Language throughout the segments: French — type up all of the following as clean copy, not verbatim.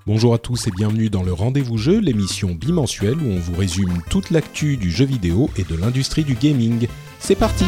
Bonjour à tous et bienvenue dans le Rendez-vous Jeu, l'émission bimensuelle où on vous résume toute l'actu du jeu vidéo et de l'industrie du gaming. C'est parti!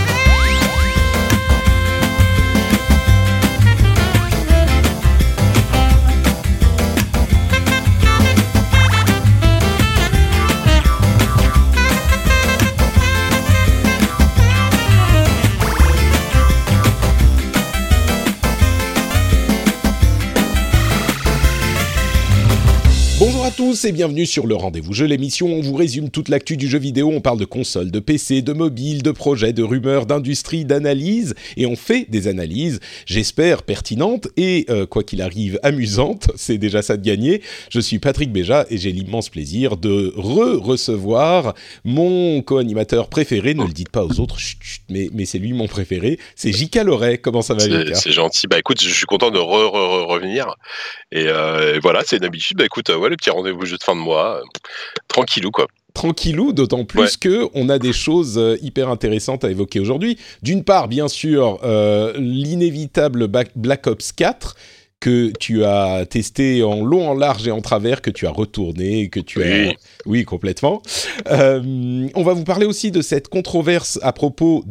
Bonjour à tous et bienvenue sur le Rendez-vous Jeu, l'émission où on vous résume toute l'actu du jeu vidéo. On parle de consoles, de PC, de mobiles, de projets, de rumeurs, d'industrie, d'analyses. Et on fait des analyses, j'espère, pertinentes et, quoi qu'il arrive, amusantes. C'est déjà ça de gagner. Je suis Patrick Béja et j'ai l'immense plaisir de recevoir mon co-animateur préféré. Ne le dites pas aux autres, chut, mais c'est lui mon préféré. C'est J.K. Loret. Comment ça va, J.K.? C'est gentil. Bah écoute, je suis content de revenir. Et voilà, c'est une habitude. Bah écoute, ouais, le petit rendez-vous jeu de fin de mois, tranquillou quoi. Tranquillou, d'autant plus que on a des choses hyper intéressantes à évoquer aujourd'hui. D'une part, bien sûr, l'inévitable Black Ops 4 que tu as testé en long, en large et en travers, que tu as retourné, que tu as... Oui, complètement. On va vous parler aussi de cette controverse à propos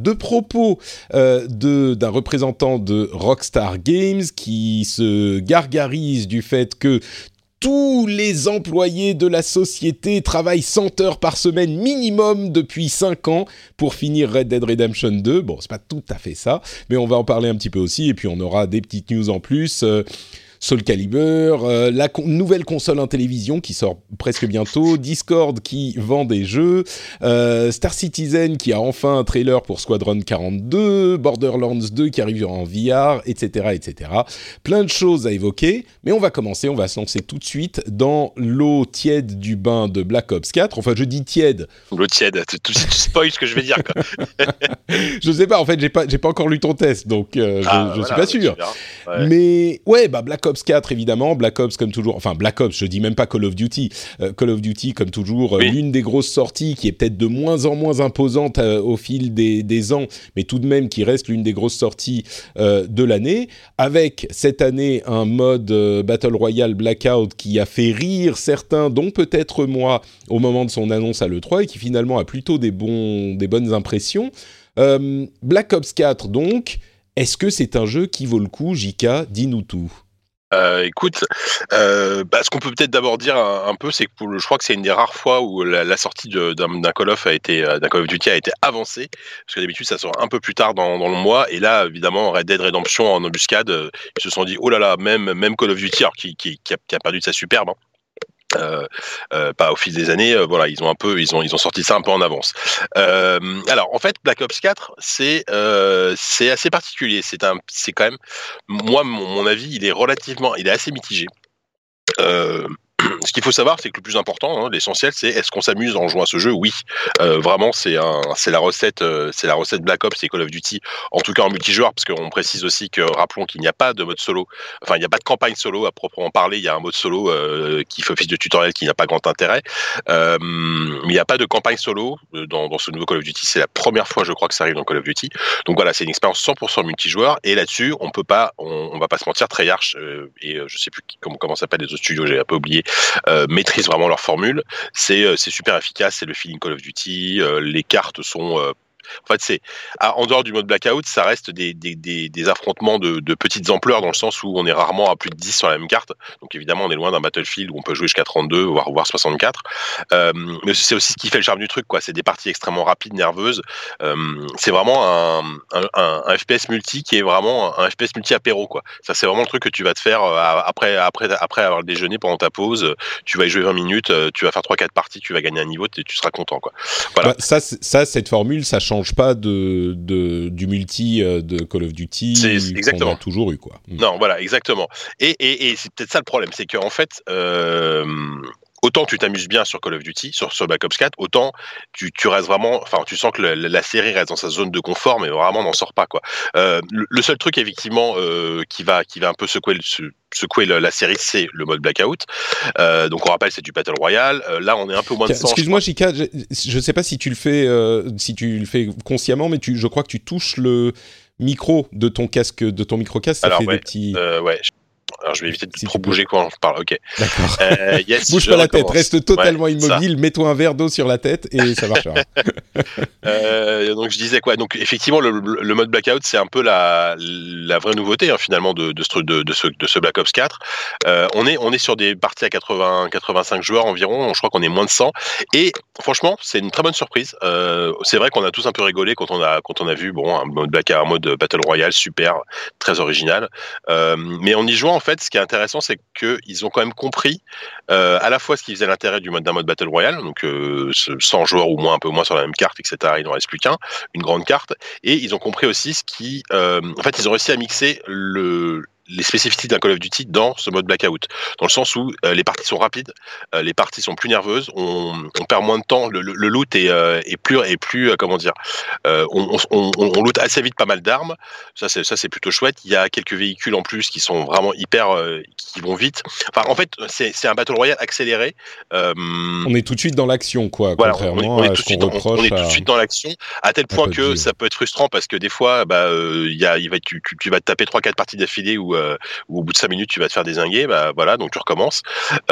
d'un représentant de Rockstar Games qui se gargarise du fait que tous les employés de la société travaillent 100 heures par semaine minimum depuis 5 ans pour finir Red Dead Redemption 2. Bon, c'est pas tout à fait ça, mais on va en parler un petit peu aussi. Et puis, on aura des petites news en plus. Soul Calibur, la nouvelle console en télévision qui sort presque bientôt, Discord qui vend des jeux, Star Citizen qui a enfin un trailer pour Squadron 42, Borderlands 2 qui arrive en VR, etc., etc. Plein de choses à évoquer, mais on va se lancer tout de suite dans l'eau tiède du bain de Black Ops 4. Enfin, je dis tiède. L'eau tiède, tu spoil ce que je vais dire, quoi. Je sais pas, en fait, j'ai pas encore lu ton test, donc je suis pas sûr. Ouais. Mais ouais, Black Ops 4 évidemment, Black Ops comme toujours, enfin Black Ops, je dis même pas Call of Duty, Call of Duty comme toujours, l'une des grosses sorties qui est peut-être de moins en moins imposante au fil des ans, mais tout de même qui reste l'une des grosses sorties de l'année, avec cette année un mode Battle Royale Blackout qui a fait rire certains, dont peut-être moi, au moment de son annonce à l'E3 et qui finalement a plutôt des bonnes impressions. Black Ops 4 donc, est-ce que c'est un jeu qui vaut le coup, J.K., dis-nous tout. Écoute, ce qu'on peut peut-être d'abord dire un peu, c'est que je crois que c'est une des rares fois où la sortie d'un Call of Duty a été avancée, parce que d'habitude ça sort un peu plus tard dans le mois, et là évidemment Red Dead Redemption en embuscade, ils se sont dit oh là là, même Call of Duty, alors qui a perdu de sa superbe, hein. Pas au fil des années, voilà, ils ont sorti ça un peu en avance. Alors en fait, Black Ops 4, c'est assez particulier. C'est quand même, moi, mon avis, il est assez mitigé. Ce qu'il faut savoir, c'est que le plus important, l'essentiel, c'est est-ce qu'on s'amuse en jouant à ce jeu? Oui, vraiment, c'est la recette Black Ops et Call of Duty, en tout cas en multijoueur, parce qu'on précise aussi que, rappelons qu'il n'y a pas de mode solo, enfin il n'y a pas de campagne solo à proprement parler. Il y a un mode solo qui fait office de tutoriel qui n'a pas grand intérêt, mais il n'y a pas de campagne solo dans ce nouveau Call of Duty. C'est la première fois, je crois, que ça arrive dans Call of Duty. Donc voilà, c'est une expérience 100% multijoueur, et là-dessus, on va pas se mentir, Treyarch et je sais plus comment s'appellent les autres studios, j'ai un peu oublié. Maîtrisent vraiment leur formule, c'est super efficace, c'est le feeling Call of Duty, les cartes sont... en fait, en dehors du mode Blackout, ça reste des affrontements de petites ampleurs, dans le sens où on est rarement à plus de 10 sur la même carte. Donc évidemment, on est loin d'un Battlefield où on peut jouer jusqu'à 32, voire 64. Mais c'est aussi ce qui fait le charme du truc, quoi. C'est des parties extrêmement rapides, nerveuses. C'est vraiment un FPS multi qui est vraiment un FPS multi apéro, quoi. Ça, c'est vraiment le truc que tu vas te faire après avoir déjeuné pendant ta pause. Tu vas y jouer 20 minutes, tu vas faire 3-4 parties, tu vas gagner un niveau, tu seras content, quoi. Voilà. Cette formule, ça change pas du multi de Call of Duty qu'on a toujours eu, quoi. Non, voilà, exactement. Et c'est peut-être ça le problème, c'est qu'en fait, autant tu t'amuses bien sur Call of Duty, sur Black Ops 4, autant tu restes vraiment, enfin tu sens que la série reste dans sa zone de confort, mais vraiment n'en sort pas, quoi. Le seul truc effectivement qui va un peu secouer la série, c'est le mode Blackout. Donc on rappelle, c'est du Battle Royale. Là, on est un peu moins de sens. Excuse-moi, Jika, je sais pas si tu le fais consciemment, mais je crois que tu touches le micro de ton casque, de ton micro-casque, ça alors, fait des petits... ouais. Alors, je vais éviter de trop bouger quand je parle. Ok. D'accord. Yes, Bouge pas la tête, reste totalement ouais, immobile, mets-toi un verre d'eau sur la tête et ça marchera. Donc je disais quoi. Donc effectivement, le mode Blackout, c'est un peu la vraie nouveauté hein, finalement de ce Black Ops 4. On est sur des parties à 85 joueurs environ. Je crois qu'on est moins de 100. Et franchement, c'est une très bonne surprise. C'est vrai qu'on a tous un peu rigolé quand on a vu un mode Battle Royale super, très original. Mais en y jouant en fait, ce qui est intéressant, c'est que ils ont quand même compris à la fois ce qui faisait l'intérêt d'un mode Battle Royale, donc 100 joueurs ou moins, un peu moins sur la même carte, etc. Il n'en reste plus qu'un, une grande carte, et ils ont compris aussi en fait, ils ont réussi à mixer les spécificités d'un Call of Duty dans ce mode Blackout, dans le sens où les parties sont rapides, les parties sont plus nerveuses, on perd moins de temps, le loot est plus comment dire, on loot assez vite pas mal d'armes, ça c'est plutôt chouette. Il y a quelques véhicules en plus qui sont vraiment hyper qui vont vite. Enfin en fait c'est un Battle Royale accéléré. On est tout de suite dans l'action quoi, voilà, contrairement à ce qu'on reproche. On est tout de suite dans l'action, à tel point que ça peut être frustrant parce que des fois tu vas te taper 3-4 parties d'affilée où au bout de 5 minutes tu vas te faire dézinguer, voilà, donc tu recommences.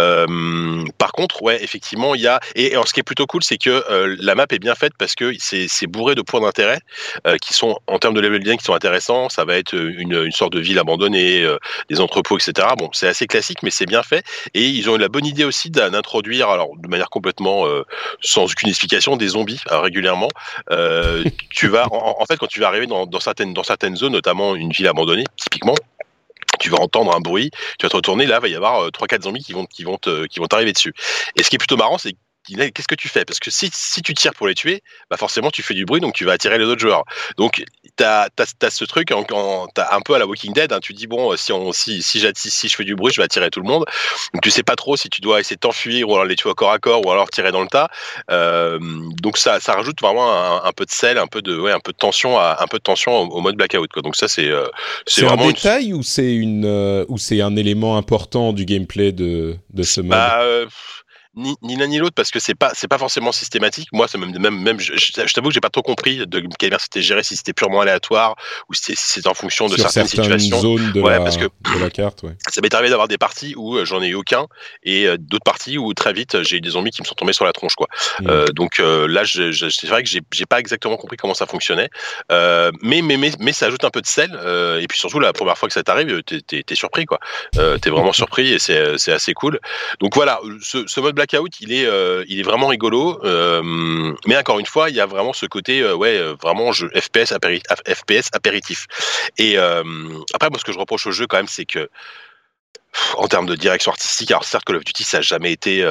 Par contre, ouais, effectivement, il y a et ce qui est plutôt cool, c'est que la map est bien faite parce que c'est bourré de points d'intérêt qui sont en termes de level design qui sont intéressants. Ça va être une sorte de ville abandonnée, des entrepôts, etc. Bon, c'est assez classique, mais c'est bien fait et ils ont eu la bonne idée aussi d'introduire, alors de manière complètement sans aucune explication, des zombies régulièrement. Tu vas en fait quand tu vas arriver dans certaines zones, notamment une ville abandonnée, typiquement. Tu vas entendre un bruit, tu vas te retourner, là, il va y avoir 3-4 zombies qui vont t'arriver dessus. Et ce qui est plutôt marrant, c'est qu'est-ce que tu fais? Parce que si tu tires pour les tuer, forcément tu fais du bruit, donc tu vas attirer les autres joueurs. Donc t'as ce truc, t'as un peu à la Walking Dead, hein, tu dis bon, si je fais du bruit, je vais attirer tout le monde. Donc tu sais pas trop si tu dois essayer de t'enfuir ou alors les tuer au corps à corps ou alors tirer dans le tas. Donc ça rajoute vraiment un peu de sel, un peu de tension, au mode Blackout, quoi. Donc ça c'est vraiment un détail ou c'est un élément important du gameplay de ce mode? Ni l'un ni l'autre parce que c'est pas forcément systématique. Moi, c'est même je t'avoue que j'ai pas trop compris de quelle manière c'était géré, si c'était purement aléatoire ou si c'était en fonction de certaines situations. Zones de la carte, ouais. Ça m'est arrivé d'avoir des parties où j'en ai eu aucun et d'autres parties où très vite j'ai eu des zombies qui me sont tombés sur la tronche, quoi. Donc là, c'est vrai que j'ai pas exactement compris comment ça fonctionnait, mais ça ajoute un peu de sel et puis surtout la première fois que ça t'arrive, t'es surpris, quoi. T'es vraiment surpris et c'est assez cool. Donc voilà, ce mode Blackout, il est vraiment rigolo, mais encore une fois, il y a vraiment ce côté, vraiment jeu FPS apéritif. Et après, moi, ce que je reproche au jeu, quand même, c'est que en termes de direction artistique, alors certes Call of Duty ça a jamais été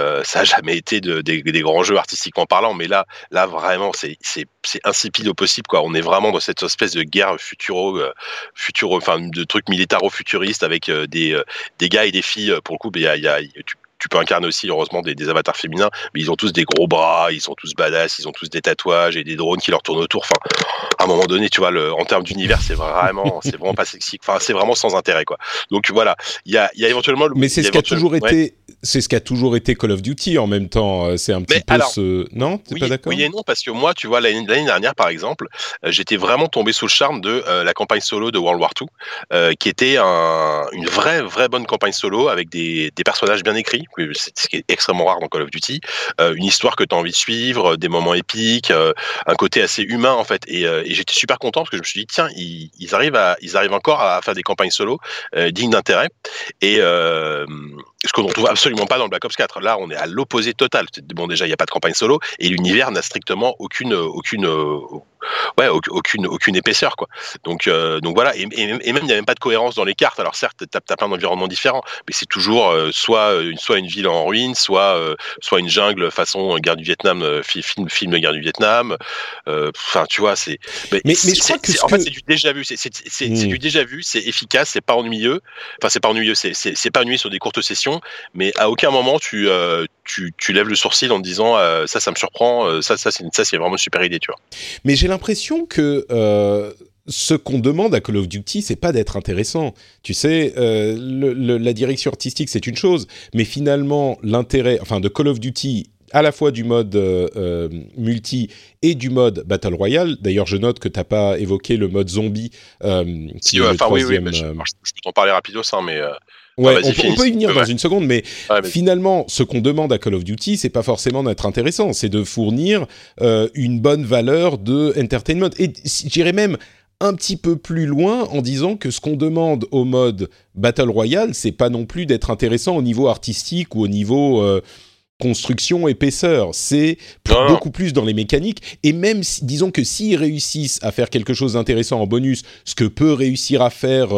des grands jeux artistiquement parlant, mais là vraiment c'est insipide au possible, quoi. On est vraiment dans cette espèce de guerre enfin de trucs militaro-futuristes avec des gars et des filles, pour le coup. Tu peux incarner aussi, heureusement, des avatars féminins, mais ils ont tous des gros bras, ils sont tous badass, ils ont tous des tatouages et des drones qui leur tournent autour. Enfin, à un moment donné, tu vois, en termes d'univers, c'est vraiment pas sexy. Enfin, c'est vraiment sans intérêt, quoi. Donc voilà, il y a éventuellement. Mais c'est ce qui a toujours été. C'est ce qui a toujours été Call of Duty en même temps. C'est un petit peu Non, t'es pas d'accord? Oui et non, parce que moi, tu vois, l'année dernière, par exemple, j'étais vraiment tombé sous le charme de la campagne solo de World War II, qui était une vraie bonne campagne solo avec des personnages bien écrits, ce qui est extrêmement rare dans Call of Duty, une histoire que tu as envie de suivre, des moments épiques, un côté assez humain, en fait. Et j'étais super content parce que je me suis dit, tiens, ils arrivent encore à faire des campagnes solo dignes d'intérêt. Et ce qu'on ne retrouve absolument pas dans le Black Ops 4. Là, on est à l'opposé total. Bon, déjà, il n'y a pas de campagne solo et l'univers n'a strictement aucune épaisseur, quoi. Donc voilà. Et même, il n'y a même pas de cohérence dans les cartes. Alors certes, t'as plein d'environnements différents, mais c'est toujours soit une ville en ruine, soit une jungle façon guerre du Vietnam, film de guerre du Vietnam. Enfin, tu vois, mais je crois que en fait, c'est du déjà vu. C'est du déjà vu. C'est efficace. C'est pas ennuyeux. Enfin, c'est pas ennuyeux. C'est pas ennuyeux sur des courtes sessions. Mais à aucun moment tu lèves le sourcil en te disant ça me surprend, ça c'est vraiment une super idée, tu vois. Mais j'ai l'impression que ce qu'on demande à Call of Duty, c'est pas d'être intéressant. Tu sais, la direction artistique c'est une chose, mais finalement l'intérêt, enfin de Call of Duty, à la fois du mode multi et du mode Battle Royale. D'ailleurs, je note que tu n'as pas évoqué le mode zombie, qui est le troisième. Oui, je peux t'en parler rapidos, hein, mais... Ouais, vas-y, on peut y venir dans ouais. une seconde, mais finalement, ce qu'on demande à Call of Duty, c'est pas forcément d'être intéressant, c'est de fournir une bonne valeur de entertainment. Et j'irais même un petit peu plus loin en disant que ce qu'on demande au mode Battle Royale, c'est pas non plus d'être intéressant au niveau artistique ou au niveau construction, épaisseur. C'est beaucoup plus dans les mécaniques. Et même, disons que s'ils réussissent à faire quelque chose d'intéressant en bonus, ce que peut réussir à faire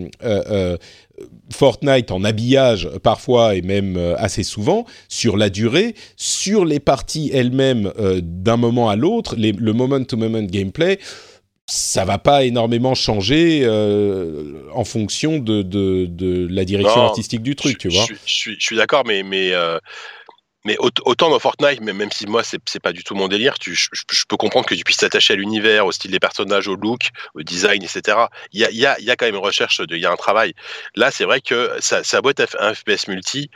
Fortnite en habillage parfois et même assez souvent, sur la durée, sur les parties elles-mêmes d'un moment à l'autre, le moment-to-moment gameplay, ça va pas énormément changer en fonction de la direction artistique du truc, tu vois. Je suis d'accord, mais autant dans Fortnite, même si moi c'est pas du tout mon délire, je peux comprendre que tu puisses t'attacher à l'univers, au style des personnages, au look, au design, etc. Il y a quand même une recherche, il y a un travail. Là, c'est vrai que ça a beau être un FPS multi.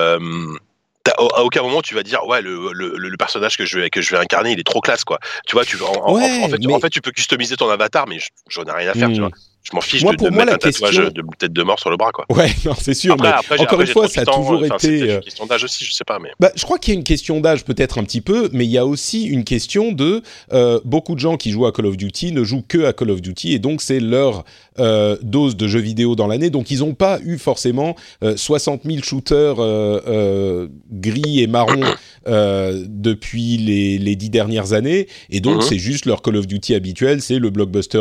À aucun moment tu vas dire ouais le personnage que je vais incarner il est trop classe quoi, tu vois, en fait tu peux customiser ton avatar, mais j'en ai rien à faire, tu vois, je m'en fiche de mettre un tatouage de tête de mort sur le bras quoi. Ouais, non, c'est sûr. Après, encore une fois, ça a toujours été. C'est une question d'âge aussi, je sais pas, mais. Je crois qu'il y a une question d'âge peut-être un petit peu, mais il y a aussi une question de beaucoup de gens qui jouent à Call of Duty ne jouent que à Call of Duty et donc c'est leur dose de jeux vidéo dans l'année, donc ils n'ont pas eu forcément 60 000 shooters gris et marron depuis les 10 dernières années, et donc c'est juste leur Call of Duty habituel, c'est le blockbuster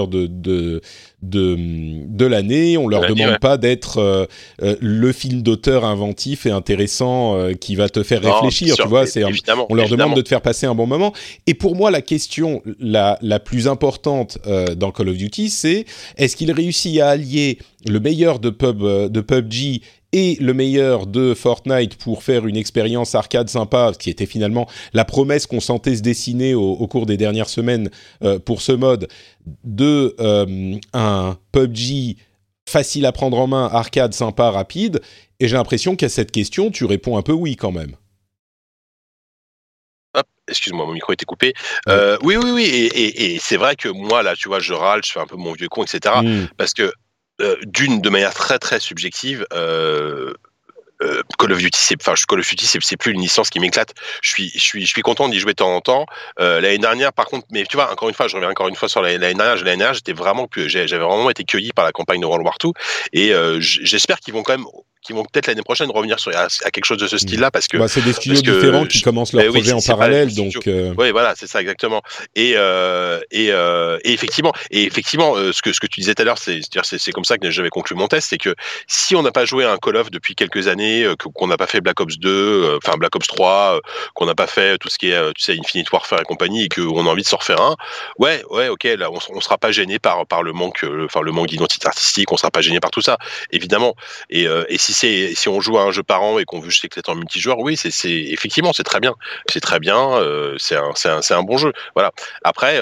de l'année. On leur demande pas d'être le film d'auteur inventif et intéressant qui va te faire réfléchir, tu vois. On leur demande de te faire passer un bon moment. Et pour moi, la question la plus importante dans Call of Duty, c'est est-ce qu'il réussit à allier le meilleur de PUBG et le meilleur de Fortnite pour faire une expérience arcade sympa, ce qui était finalement la promesse qu'on sentait se dessiner au cours des dernières semaines pour ce mode, de un PUBG facile à prendre en main, arcade sympa, rapide. Et j'ai l'impression qu'à cette question, tu réponds un peu oui quand même. Excuse-moi, mon micro était coupé. Oui, et c'est vrai que moi, là, tu vois, je râle, je fais un peu mon vieux con, etc. Parce que, de manière très, très subjective, Call of Duty, c'est plus une licence qui m'éclate. Je suis content d'y jouer de temps en temps. L'année dernière, par contre, mais tu vois, encore une fois, je reviens encore une fois sur l'année dernière, j'avais vraiment été cueilli par la campagne de World War II, et j'espère qu'ils vont peut-être l'année prochaine revenir à quelque chose de ce style-là, parce que c'est des studios différents qui commencent leur projet en parallèle, donc. Oui, voilà, c'est ça exactement. Et effectivement, ce que tu disais tout à l'heure, c'est comme ça que j'avais conclu mon test, c'est que si on n'a pas joué à un Call of depuis quelques années, qu'on n'a pas fait Black Ops 2, Black Ops 3, qu'on n'a pas fait tout ce qui est, tu sais, Infinite Warfare et compagnie, et qu'on a envie de s'en refaire un, ouais, ok, là, on sera pas gêné par le manque d'identité artistique, on sera pas gêné par tout ça, évidemment. Et si on joue à un jeu par an et qu'on veut s'éclater en multijoueur, oui, effectivement, c'est très bien, c'est un bon jeu. Voilà. Après.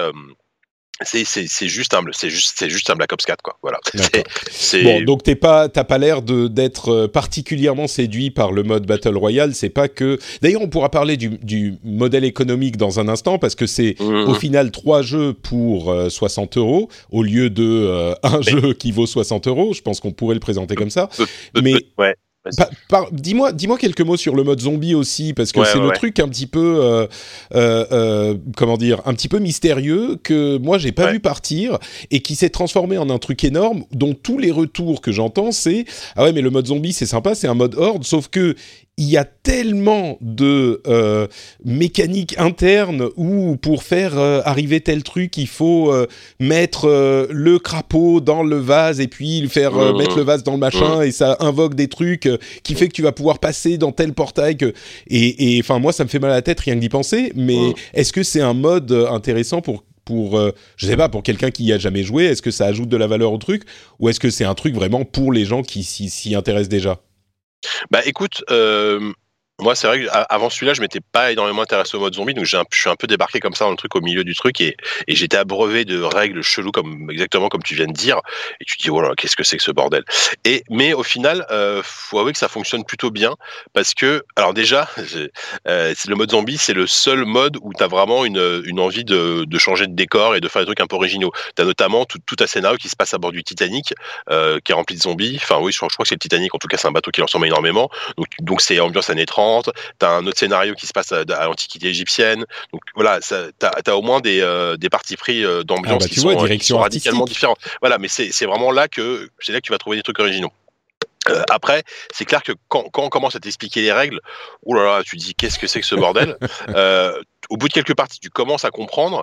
C'est juste un Black Ops 4 quoi. Voilà. Bon, donc t'as pas l'air d'être particulièrement séduit par le mode Battle Royale. C'est pas que. D'ailleurs, on pourra parler du modèle économique dans un instant, parce que c'est au final 3 jeux pour 60 € au lieu de un jeu qui vaut 60 €. Je pense qu'on pourrait le présenter comme ça. Mais ouais. Dis-moi quelques mots sur le mode zombie aussi, parce que c'est le truc un petit peu, comment dire, un petit peu mystérieux que moi j'ai pas vu partir et qui s'est transformé en un truc énorme, dont tous les retours que j'entends c'est ah ouais mais le mode zombie c'est sympa, c'est un mode horde, sauf que il y a tellement de mécaniques internes où pour faire arriver tel truc, il faut mettre le crapaud dans le vase et puis faire mettre le vase dans le machin et ça invoque des trucs qui fait que tu vas pouvoir passer dans tel portail et enfin moi ça me fait mal à la tête rien que d'y penser, mais est-ce que c'est un mode intéressant pour je sais pas, pour quelqu'un qui y a jamais joué, est-ce que ça ajoute de la valeur au truc ou est-ce que c'est un truc vraiment pour les gens qui s'y intéressent déjà? Bah écoute, Moi, c'est vrai que avant celui-là, je m'étais pas énormément intéressé au mode zombie, donc je suis un peu débarqué comme ça dans le truc au milieu du truc et j'étais abreuvé de règles cheloues comme exactement comme tu viens de dire. Et tu te dis oh là, qu'est-ce que c'est que ce bordel. Mais au final, faut avouer que ça fonctionne plutôt bien parce que alors déjà, c'est le mode zombie, c'est le seul mode où tu as vraiment une envie de changer de décor et de faire des trucs un peu originaux. Tu as notamment tout un scénario qui se passe à bord du Titanic, qui est rempli de zombies. Enfin oui, je crois que c'est le Titanic. En tout cas, c'est un bateau qui leur ressemble énormément. Donc c'est ambiance années 30. T'as un autre scénario qui se passe à l'Antiquité égyptienne. Donc voilà, t'as au moins des partis pris Ah d'ambiance bah tu vois, qui sont direction radicalement artistique. différents. Voilà, mais c'est vraiment là que tu vas trouver des trucs originaux. Après, c'est clair que quand on commence à t'expliquer les règles, oh là là, tu dis qu'est-ce que c'est que ce bordel. Au bout de quelques parties, tu commences à comprendre.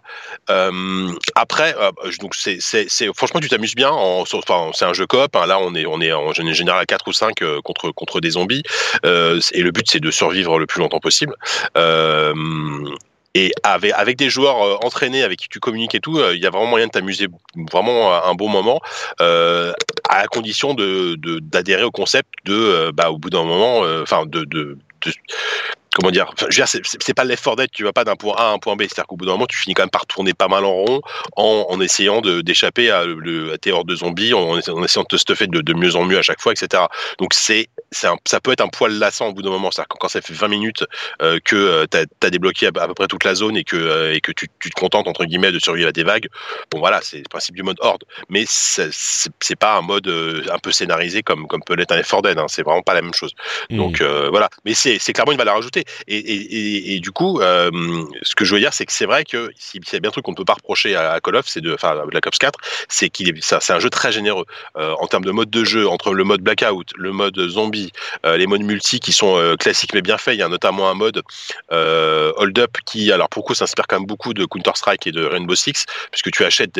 Après, donc franchement, tu t'amuses bien. Enfin, c'est un jeu coop. Hein, là, on est en général à 4 ou 5 contre des zombies. Et le but, c'est de survivre le plus longtemps possible. Euh, et avec des joueurs entraînés avec qui tu communiques et tout, il y a vraiment moyen de t'amuser vraiment un bon moment, à la condition d'adhérer au concept au bout d'un moment, enfin comment dire, enfin, je veux dire, c'est pas Left 4 Dead, tu vas pas d'un point A à un point B, c'est-à-dire qu'au bout d'un moment, tu finis quand même par tourner pas mal en rond en essayant d'échapper à tes hordes de zombies, en essayant de te stuffer de mieux en mieux à chaque fois, etc. Donc ça peut être un poil lassant au bout d'un moment, c'est-à-dire que quand ça fait 20 minutes que t'as débloqué à peu près toute la zone et que tu te contentes, entre guillemets, de survivre à des vagues, bon voilà, c'est le principe du mode horde, mais c'est pas un mode un peu scénarisé comme peut l'être un Left 4 Dead, hein, c'est vraiment pas la même chose. Donc voilà, mais c'est clairement une valeur ajoutée. Et du coup, ce que je veux dire, c'est que c'est vrai que s'il y a bien un truc qu'on ne peut pas reprocher à Call of, enfin à Black Ops 4, c'est un jeu très généreux en termes de mode de jeu, entre le mode Blackout, le mode zombie, les modes multi qui sont classiques mais bien faits. Il y a notamment un mode Hold Up qui, alors pour le coup, s'inspire quand même beaucoup de Counter Strike et de Rainbow Six, puisque tu achètes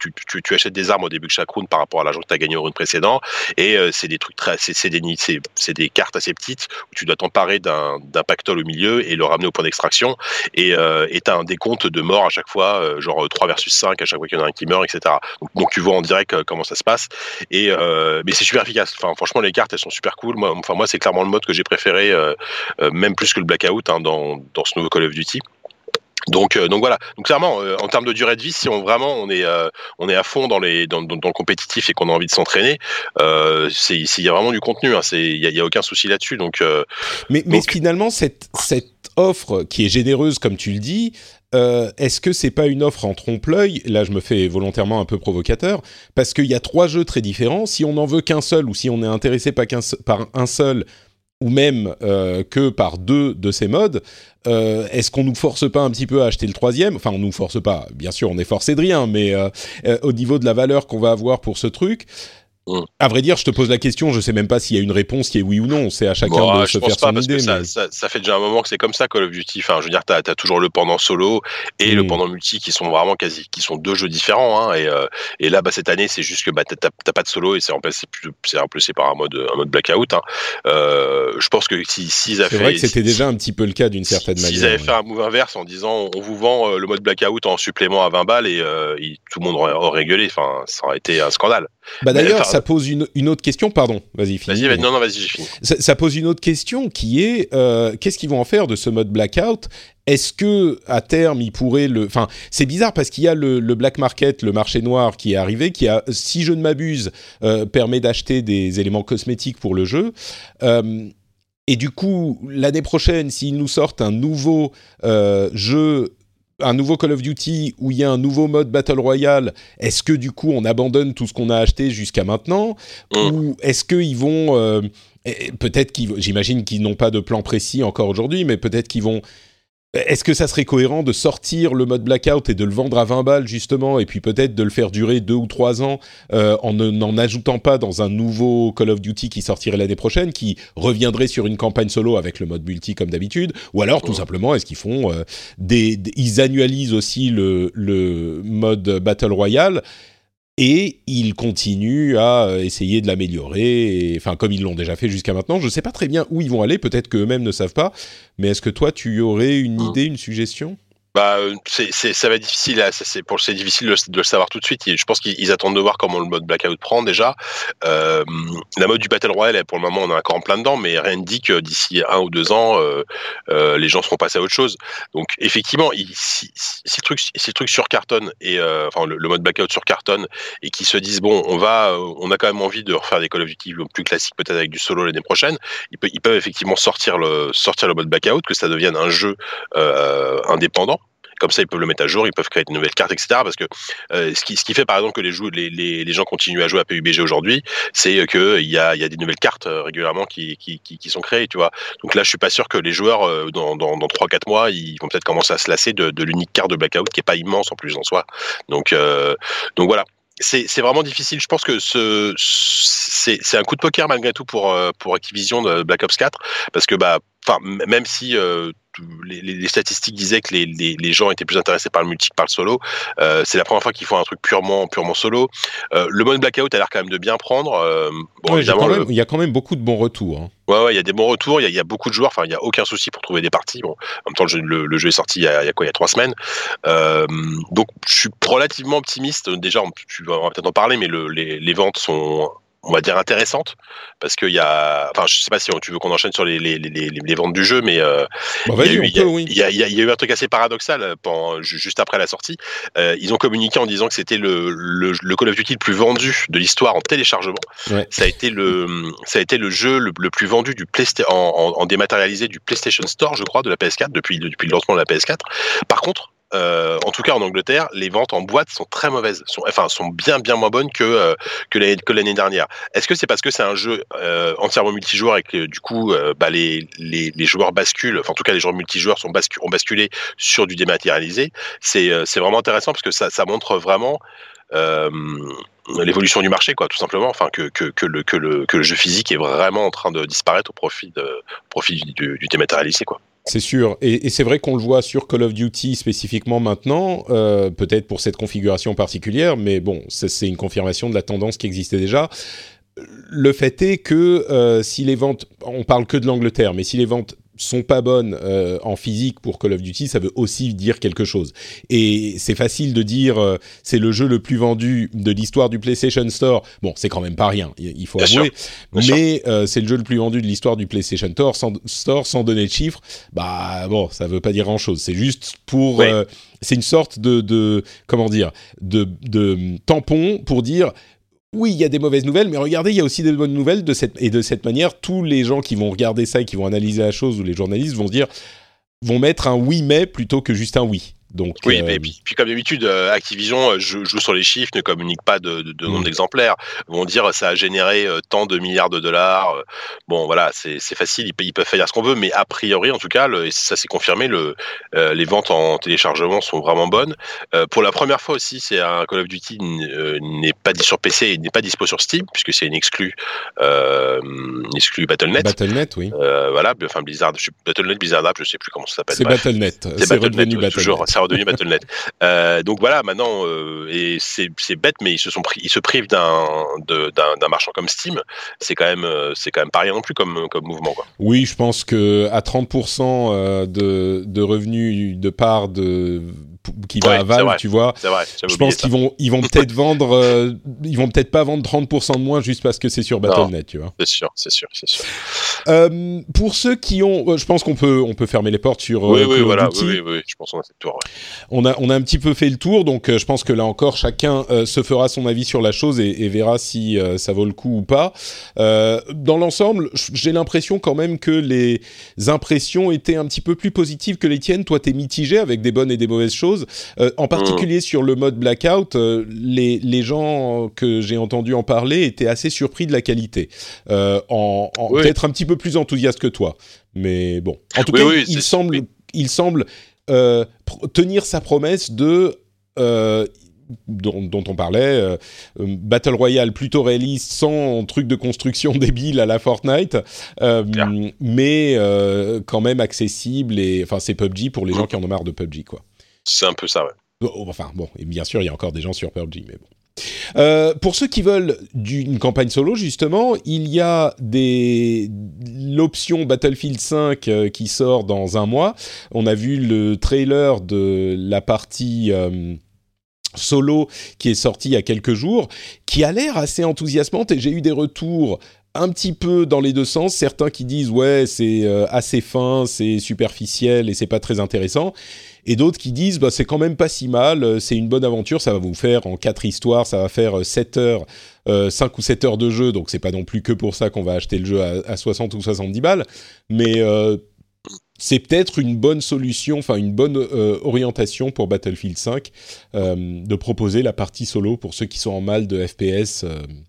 des armes au début de chaque round par rapport à l'argent que tu as gagné au round précédent, et c'est des trucs c'est des cartes assez petites où tu dois t'emparer d'un pactole au milieu et le ramener au point d'extraction, et t'as un décompte de morts à chaque fois, genre 3 versus 5 à chaque fois qu'il y en a un qui meurt, etc. Donc tu vois en direct comment ça se passe, mais c'est super efficace. Enfin, franchement, les cartes elles sont super cool. Moi c'est clairement le mode que j'ai préféré, même plus que le Blackout, hein, dans ce nouveau Call of Duty. Donc voilà. Donc clairement, en termes de durée de vie, si on est à fond dans le compétitif et qu'on a envie de s'entraîner, il y a vraiment du contenu. Hein, il y a aucun souci là-dessus. Mais finalement, cette offre qui est généreuse, comme tu le dis, est-ce que c'est pas une offre en trompe-l'œil? Là, je me fais volontairement un peu provocateur, parce qu'il y a 3 jeux très différents. Si on n'en veut qu'un seul, ou si on est intéressé par un seul, ou même que par 2 de ces modes, est-ce qu'on nous force pas un petit peu à acheter le troisième? Enfin, on nous force pas, bien sûr, on est forcé de rien, mais au niveau de la valeur qu'on va avoir pour ce truc, à vrai dire, je te pose la question, je sais même pas s'il y a une réponse qui est oui ou non, c'est à chacun de se faire son idée. Ça fait déjà un moment que c'est comme ça Call of Duty. Enfin, je veux dire, t'as toujours le pendant solo et le pendant multi qui sont vraiment qui sont 2 jeux différents. Hein, et là, cette année, c'est juste que t'as pas de solo et c'est remplacé par un mode Blackout. Hein. Je pense que s'ils avaient c'est vrai que c'était déjà un petit peu le cas d'une certaine manière. S'ils avaient fait un move inverse en disant on vous vend le mode Blackout en supplément à 20 balles et tout le monde aurait gueulé. Enfin, ça aurait été un scandale. Bah d'ailleurs, ça pose une autre question. Pardon, vas-y, finis. Non, vas-y, j'ai fini. Ça pose une autre question qui est qu'est-ce qu'ils vont en faire de ce mode Blackout? Est-ce que à terme ils pourraient Enfin, c'est bizarre parce qu'il y a le black market, le marché noir qui est arrivé, qui a, si je ne m'abuse, permet d'acheter des éléments cosmétiques pour le jeu. Et du coup, l'année prochaine, s'ils nous sortent un nouveau jeu, un nouveau Call of Duty où il y a un nouveau mode Battle Royale, est-ce que du coup on abandonne tout ce qu'on a acheté jusqu'à maintenant, ou est-ce qu'ils vont j'imagine qu'ils n'ont pas de plan précis encore aujourd'hui, mais peut-être qu'ils vont. Est-ce que ça serait cohérent de sortir le mode Blackout et de le vendre à 20 balles justement, et puis peut-être de le faire durer 2 ou 3 ans en n'en ajoutant pas dans un nouveau Call of Duty qui sortirait l'année prochaine, qui reviendrait sur une campagne solo avec le mode multi comme d'habitude, ou alors tout simplement est-ce qu'ils font ils annualisent aussi le mode Battle Royale et ils continuent à essayer de l'améliorer, enfin comme ils l'ont déjà fait jusqu'à maintenant. Je ne sais pas très bien où ils vont aller, peut-être qu'eux-mêmes ne savent pas, mais est-ce que toi tu aurais une idée, une suggestion ? Bah, ça va être difficile, c'est difficile de le savoir tout de suite. Je pense qu'ils attendent de voir comment le mode Blackout prend déjà. Euh, la mode du Battle Royale, pour le moment, on est encore en plein dedans, mais rien ne dit que d'ici 1 ou 2 ans, les gens seront passés à autre chose. Donc, effectivement, si le truc sur cartonne et enfin le mode Blackout sur cartonne et qu'ils se disent bon, on a quand même envie de refaire des Call of Duty plus classiques, peut-être avec du solo l'année prochaine, ils peuvent effectivement sortir le mode Blackout, que ça devienne un jeu indépendant. Comme ça, ils peuvent le mettre à jour, ils peuvent créer de nouvelles cartes, etc. Parce que ce qui fait, par exemple, que les gens continuent à jouer à PUBG aujourd'hui, c'est qu'il y a des nouvelles cartes régulièrement qui sont créées, tu vois. Donc là, je suis pas sûr que les joueurs, dans 3-4 mois, ils vont peut-être commencer à se lasser de l'unique carte de Blackout, qui est pas immense en plus en soi. Donc voilà. C'est vraiment difficile. Je pense que c'est un coup de poker malgré tout pour Activision de Black Ops 4, parce que même si les statistiques disaient que les gens étaient plus intéressés par le multi que par le solo, c'est la première fois qu'ils font un truc purement solo. Le mode Blackout a l'air quand même de bien prendre. Bon, Ouais, évidemment, il y a quand même beaucoup de bons retours. Hein. Ouais, il y a des bons retours, il y a beaucoup de joueurs, enfin, il y a aucun souci pour trouver des parties. Bon, en même temps, le jeu est sorti il y a 3 semaines. Donc, je suis relativement optimiste. Déjà, on va peut-être en parler, mais les ventes sont, on va dire, intéressantes, parce qu'il y a, enfin, je sais pas si tu veux qu'on enchaîne sur les ventes du jeu, mais Bah, vas-y, on peut, oui. il y a eu un truc assez paradoxal juste après la sortie. Ils ont communiqué en disant que c'était le Call of Duty le plus vendu de l'histoire en téléchargement. Ouais. Ça a été le jeu le plus vendu en dématérialisé du PlayStation Store, je crois, de la PS4 depuis le lancement de la PS4. Par contre, en tout cas en Angleterre, les ventes en boîte sont très mauvaises, sont bien moins bonnes que l'année dernière. Est-ce que c'est parce que c'est un jeu entièrement multijoueur et que du coup les joueurs basculent, enfin en tout cas les joueurs multijoueurs ont basculé sur du dématérialisé? C'est vraiment intéressant parce que ça montre vraiment l'évolution du marché, quoi, tout simplement. Enfin que le jeu physique est vraiment en train de disparaître au profit du dématérialisé, quoi. C'est sûr, et c'est vrai qu'on le voit sur Call of Duty spécifiquement maintenant, peut-être pour cette configuration particulière, mais bon, c'est une confirmation de la tendance qui existait déjà. Le fait est que si les ventes, on parle que de l'Angleterre, mais si les ventes sont pas bonnes en physique pour Call of Duty, ça veut aussi dire quelque chose. Et c'est facile de dire c'est le jeu le plus vendu de l'histoire du PlayStation Store. Bon, c'est quand même pas rien, il faut avouer. Mais c'est le jeu le plus vendu de l'histoire du PlayStation Store sans donner de chiffres. Bah bon, ça veut pas dire grand-chose. C'est juste pour... Ouais. C'est une sorte de comment dire, de tampon pour dire... Oui, il y a des mauvaises nouvelles, mais regardez, il y a aussi des bonnes nouvelles de cette manière. Tous les gens qui vont regarder ça et qui vont analyser la chose, ou les journalistes vont mettre un oui mais plutôt que juste un oui. Donc, oui, et puis comme d'habitude, Activision joue sur les chiffres, ne communique pas de nombre d'exemplaires. Ils vont dire ça a généré tant de milliards de dollars. Bon, voilà, c'est facile, ils peuvent faire ce qu'on veut, mais a priori, en tout cas, et ça s'est confirmé, les ventes en téléchargement sont vraiment bonnes. Pour la première fois aussi, c'est un Call of Duty n'est pas dit sur PC et n'est pas dispo sur Steam, puisque c'est une exclue Battle.net. Battle.net, oui. Voilà, enfin Blizzard, Battle.net, Blizzard App, je sais plus comment ça s'appelle. C'est Battle.net, c'est redevenu Battle.net. Redevenu Battle.net. Donc voilà, maintenant, et c'est bête, mais ils se privent d'un marchand comme Steam. C'est quand même pas rien non plus comme mouvement, quoi. Oui, je pense que à 30% de revenus de part qui va à Valve, tu vois. C'est vrai, je pense qu'ils vont peut-être vendre, ils vont peut-être pas vendre 30% de moins juste parce que c'est sur Battle.net, tu vois. C'est sûr. Pour ceux qui ont, je pense qu'on peut fermer les portes sur oui, je pense qu'on a fait le tour. Ouais. On a un petit peu fait le tour, donc je pense que là encore chacun se fera son avis sur la chose et verra si ça vaut le coup ou pas. Dans l'ensemble, j'ai l'impression quand même que les impressions étaient un petit peu plus positives que les tiennes. Toi, t'es mitigé avec des bonnes et des mauvaises choses. En particulier sur le mode Blackout, les gens que j'ai entendu en parler étaient assez surpris de la qualité, peut-être un petit peu plus enthousiastes que toi, mais bon. En tout cas, il semble tenir sa promesse de dont on parlait, Battle Royale plutôt réaliste, sans truc de construction débile à la Fortnite, mais quand même accessible, et enfin c'est PUBG pour les gens qui en ont marre de PUBG, quoi. C'est un peu ça, ouais. Enfin bon, et bien sûr il y a encore des gens sur PUBG, mais bon. Pour ceux qui veulent une campagne solo, justement, il y a l'option Battlefield 5 qui sort dans un mois. On a vu le trailer de la partie solo qui est sorti il y a quelques jours, qui a l'air assez enthousiasmante, et j'ai eu des retours un petit peu dans les deux sens. Certains qui disent ouais, c'est assez fin, c'est superficiel et c'est pas très intéressant, et d'autres qui disent bah c'est quand même pas si mal, c'est une bonne aventure, ça va vous faire en 4 histoires, ça va faire 7 heures, 5 ou 7 heures de jeu, donc c'est pas non plus que pour ça qu'on va acheter le jeu à 60 ou 70 balles, mais c'est peut-être une bonne solution, enfin une bonne orientation pour Battlefield 5, de proposer la partie solo pour ceux qui sont en mal de FPS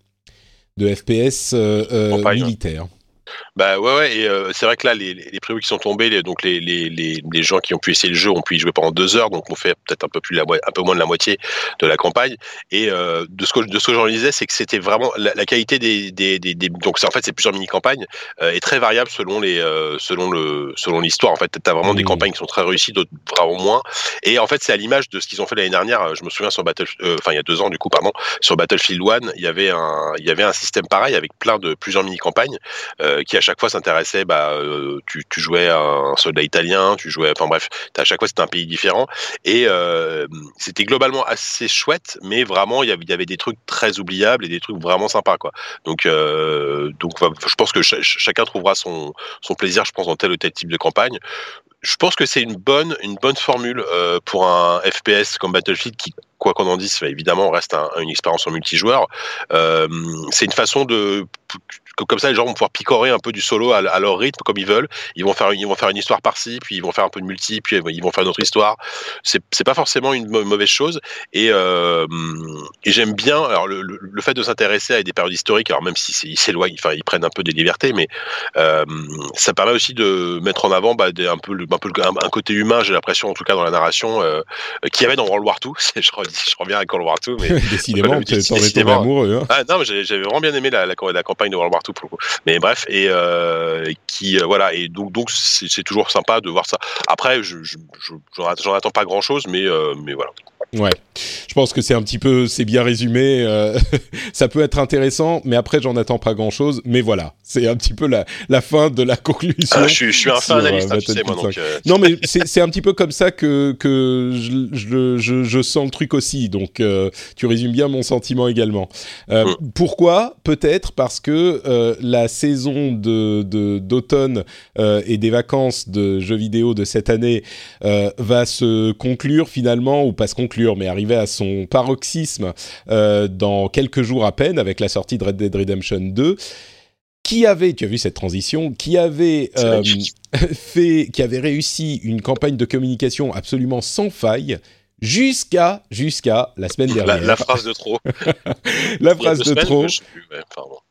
militaires. Bah ouais, et c'est vrai que là, les previews qui sont tombés, donc les gens qui ont pu essayer le jeu ont pu y jouer pendant 2 heures, donc on fait peut-être un peu moins de la moitié de la campagne. Et de ce que j'en lisais, c'est que c'était vraiment la qualité donc en fait c'est plusieurs mini campagnes, est très variable selon l'histoire. En fait, t'as vraiment des campagnes qui sont très réussies, d'autres vraiment moins. Et en fait, c'est à l'image de ce qu'ils ont fait l'année dernière. Je me souviens sur il y a 2 ans du coup, pardon, sur Battlefield 1, il y avait un système pareil avec plusieurs mini campagnes. Qui à chaque fois s'intéressait, tu jouais un soldat italien, enfin bref, à chaque fois c'était un pays différent, et c'était globalement assez chouette, mais vraiment il y avait des trucs très oubliables et des trucs vraiment sympas, quoi. Donc je pense que chacun trouvera son plaisir, je pense, dans tel ou tel type de campagne. Je pense que c'est une bonne formule pour un FPS comme Battlefield qui, quoi qu'on en dise, évidemment reste une expérience en multijoueur. C'est une façon comme ça, les gens vont pouvoir picorer un peu du solo à leur rythme, comme ils veulent. Ils vont faire une histoire par-ci, puis ils vont faire un peu de multi, puis ils vont faire une autre histoire. C'est pas forcément une mauvaise chose. Et j'aime bien, alors le fait de s'intéresser à des périodes historiques, alors même si ils s'éloignent, enfin ils prennent un peu des libertés, mais ça permet aussi de mettre en avant un côté humain, j'ai l'impression, en tout cas dans la narration, qu'il y avait dans World War II. Je reviens avec World War II, mais décidément, t'en es tombé amoureux. Hein. Ah non, mais j'avais vraiment bien aimé la campagne de World War II pour le coup. Mais bref, et voilà, et donc c'est toujours sympa de voir ça. Après, j'en attends pas grand chose, mais voilà. Ouais, je pense que c'est bien résumé. Ça peut être intéressant, mais après j'en attends pas grand-chose. Mais voilà, c'est un petit peu la fin de la conclusion. Je suis un fan analyste, tu sais, moi. Donc, Non, mais c'est un petit peu comme ça que je sens le truc aussi. Donc tu résumes bien mon sentiment également. Pourquoi ? Peut-être parce que la saison d'automne et des vacances de jeux vidéo de cette année va se conclure finalement, ou pas se conclure, mais arriver à son paroxysme dans quelques jours à peine, avec la sortie de Red Dead Redemption 2, tu as vu cette transition, qui avait réussi une campagne de communication absolument sans faille, jusqu'à la semaine dernière. La phrase de trop. La phrase de trop. Pardon ?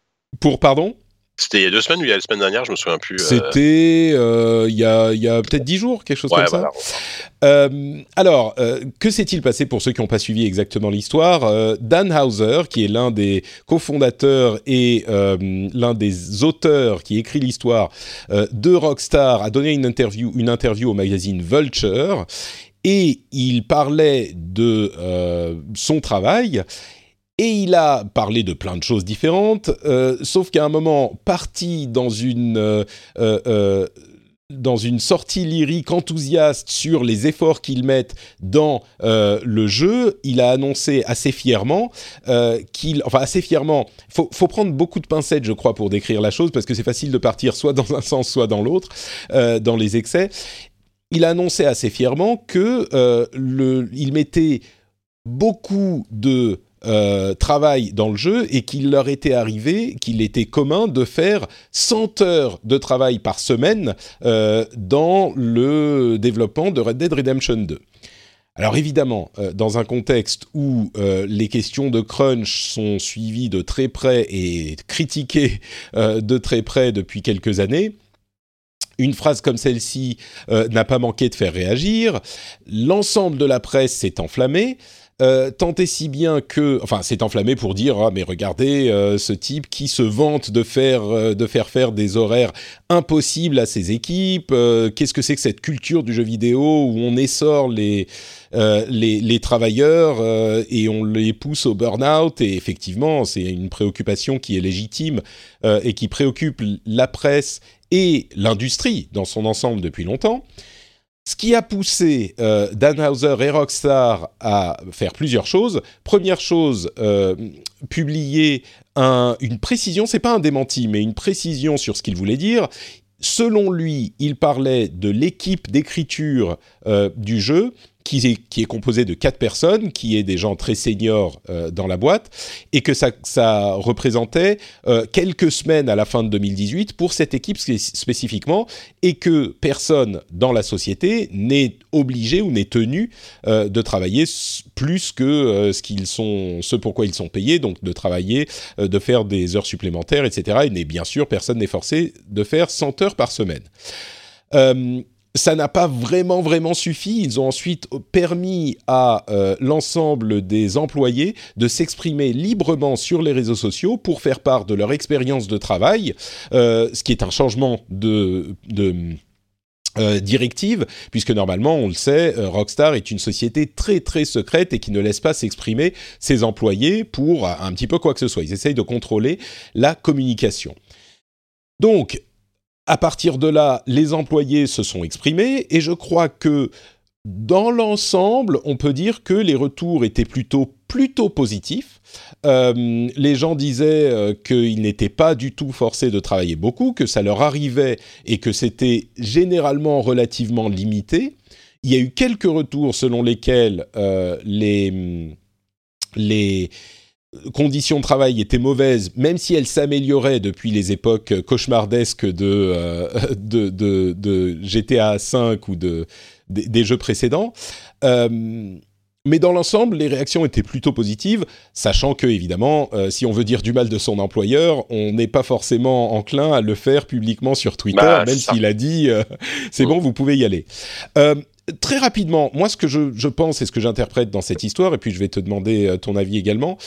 C'était il y a 2 semaines ou il y a la semaine dernière, je me souviens plus. C'était il y a peut-être 10 jours, quelque chose comme ça. Alors, que s'est-il passé pour ceux qui n'ont pas suivi exactement l'histoire ? Dan Houser, qui est l'un des cofondateurs et l'un des auteurs qui écrit l'histoire de Rockstar, a donné une interview au magazine Vulture, et il parlait de son travail. Et il a parlé de plein de choses différentes, sauf qu'à un moment, parti dans une sortie lyrique enthousiaste sur les efforts qu'ils mettent dans le jeu, il a annoncé assez fièrement faut prendre beaucoup de pincettes, je crois, pour décrire la chose, parce que c'est facile de partir soit dans un sens, soit dans l'autre, dans les excès. Il a annoncé assez fièrement que il mettait beaucoup de travail dans le jeu, et qu'il leur était arrivé, qu'il était commun de faire 100 heures de travail par semaine dans le développement de Red Dead Redemption 2. Alors évidemment, dans un contexte où les questions de crunch sont suivies de très près et critiquées de très près depuis quelques années, une phrase comme celle-ci n'a pas manqué de faire réagir. L'ensemble de la presse s'est enflammé. tant et si bien que, enfin, s'est enflammé pour dire ah mais regardez ce type qui se vante de faire des horaires impossibles à ses équipes. Qu'est-ce que c'est que cette culture du jeu vidéo où on essore les travailleurs et on les pousse au burn-out. Et effectivement, c'est une préoccupation qui est légitime et qui préoccupe la presse et l'industrie dans son ensemble depuis longtemps. Ce qui a poussé Dan Houser et Rockstar à faire plusieurs choses. Première chose, publier une précision, c'est pas un démenti, mais une précision sur ce qu'il voulait dire. Selon lui, il parlait de l'équipe d'écriture du jeu, qui est composée de 4 personnes, qui est des gens très seniors dans la boîte, et que ça représentait quelques semaines à la fin de 2018 pour cette équipe spécifiquement, et que personne dans la société n'est obligé ou n'est tenu de travailler plus que ce pourquoi ils sont payés, donc de travailler, de faire des heures supplémentaires, etc. Et bien sûr, personne n'est forcé de faire 100 heures par semaine. Ça n'a pas vraiment suffi. Ils ont ensuite permis à l'ensemble des employés de s'exprimer librement sur les réseaux sociaux pour faire part de leur expérience de travail, ce qui est un changement de directive, puisque normalement, on le sait, Rockstar est une société très secrète et qui ne laisse pas s'exprimer ses employés pour un petit peu quoi que ce soit. Ils essayent de contrôler la communication. Donc, à partir de là, les employés se sont exprimés et je crois que dans l'ensemble, on peut dire que les retours étaient plutôt positifs. Les gens disaient qu'ils n'étaient pas du tout forcés de travailler beaucoup, que ça leur arrivait et que c'était généralement relativement limité. Il y a eu quelques retours selon lesquels les conditions de travail étaient mauvaises, même si elles s'amélioraient depuis les époques cauchemardesques de GTA V ou des jeux précédents. Mais dans l'ensemble, les réactions étaient plutôt positives, sachant que, évidemment, si on veut dire du mal de son employeur, on n'est pas forcément enclin à le faire publiquement sur Twitter, même s'il a dit c'est bon, vous pouvez y aller. Très rapidement, moi ce que je pense et ce que j'interprète dans cette histoire, et puis je vais te demander ton avis également,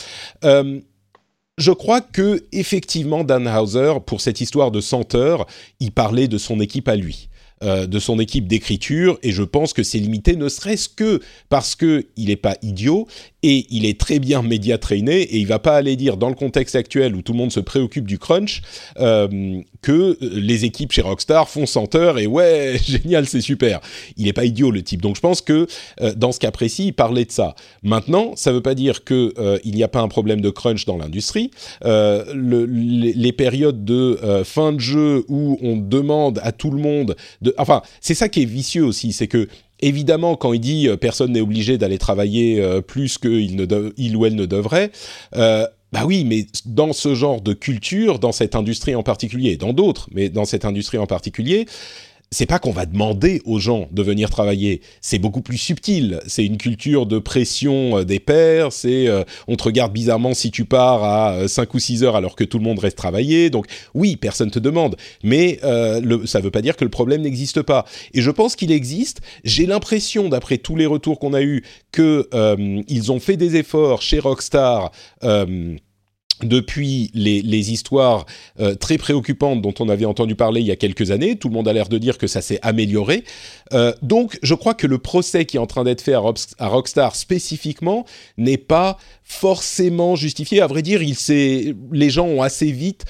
je crois que effectivement Dan Houser, pour cette histoire de 100 heures, il parlait de son équipe à lui. De son équipe d'écriture, et je pense que c'est limité ne serait-ce que parce qu'il n'est pas idiot et il est très bien média trainé et il va pas aller dire dans le contexte actuel où tout le monde se préoccupe du crunch que les équipes chez Rockstar font 100 heures et ouais génial c'est super. Il n'est pas idiot le type, donc je pense que dans ce cas précis il parlait de ça. Maintenant ça veut pas dire que il n'y a pas un problème de crunch dans l'industrie. Les périodes de fin de jeu où on demande à tout le monde enfin, c'est ça qui est vicieux aussi, c'est que, évidemment, quand il dit personne n'est obligé d'aller travailler plus qu'il ou elle ne devrait, bah oui, mais dans ce genre de culture, dans cette industrie en particulier, et dans d'autres, mais dans cette industrie en particulier, c'est pas qu'on va demander aux gens de venir travailler, c'est beaucoup plus subtil. C'est une culture de pression des pairs, on te regarde bizarrement si tu pars à 5 ou 6 heures alors que tout le monde reste travailler. Donc oui, personne te demande, mais ça veut pas dire que le problème n'existe pas. Et je pense qu'il existe. J'ai l'impression, d'après tous les retours qu'on a eus, que ils ont fait des efforts chez Rockstar depuis les histoires très préoccupantes dont on avait entendu parler il y a quelques années. Tout le monde a l'air de dire que ça s'est amélioré. Donc, je crois que le procès qui est en train d'être fait à Rockstar spécifiquement n'est pas forcément justifié. À vrai dire, les gens ont assez vite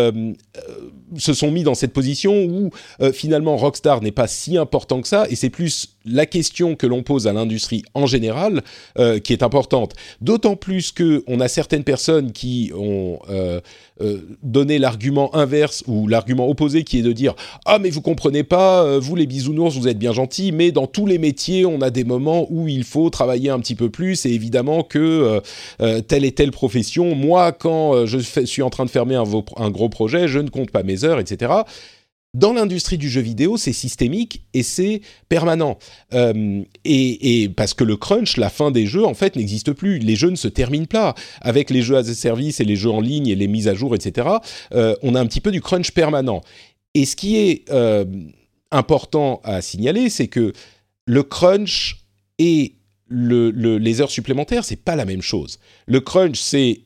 se sont mis dans cette position où finalement Rockstar n'est pas si important que ça, et c'est plus la question que l'on pose à l'industrie en général qui est importante. D'autant plus qu'on a certaines personnes qui ont donné l'argument inverse ou l'argument opposé qui est de dire « Ah mais vous comprenez pas, vous les bisounours vous êtes bien gentils, mais dans tous les métiers on a des moments où il faut travailler un petit peu plus et évidemment que telle et telle profession, moi quand je suis en train de fermer un gros projet, je ne compte pas mes heures, etc. » Dans l'industrie du jeu vidéo, c'est systémique et c'est permanent. Et parce que le crunch, la fin des jeux, en fait, n'existe plus. Les jeux ne se terminent pas. Avec les jeux as a service et les jeux en ligne et les mises à jour, etc., on a un petit peu du crunch permanent. Et ce qui est important à signaler, c'est que le crunch et les heures supplémentaires, c'est pas la même chose. Le crunch, c'est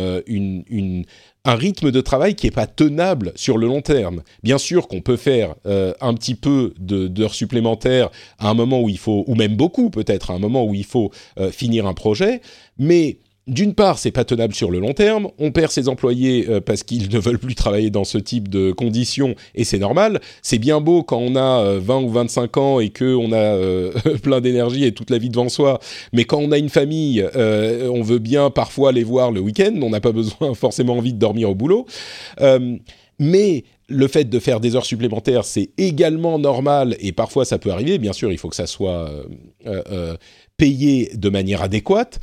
un rythme de travail qui est pas tenable sur le long terme. Bien sûr qu'on peut faire un petit peu d'heures supplémentaires à un moment où il faut, ou même beaucoup peut-être, à un moment où il faut finir un projet, mais d'une part, c'est pas tenable sur le long terme. On perd ses employés parce qu'ils ne veulent plus travailler dans ce type de conditions et c'est normal. C'est bien beau quand on a 20 ou 25 ans et qu'on a plein d'énergie et toute la vie devant soi. Mais quand on a une famille, on veut bien parfois les voir le week-end. On n'a pas besoin forcément envie de dormir au boulot. Mais le fait de faire des heures supplémentaires, c'est également normal et parfois ça peut arriver. Bien sûr, il faut que ça soit payé de manière adéquate.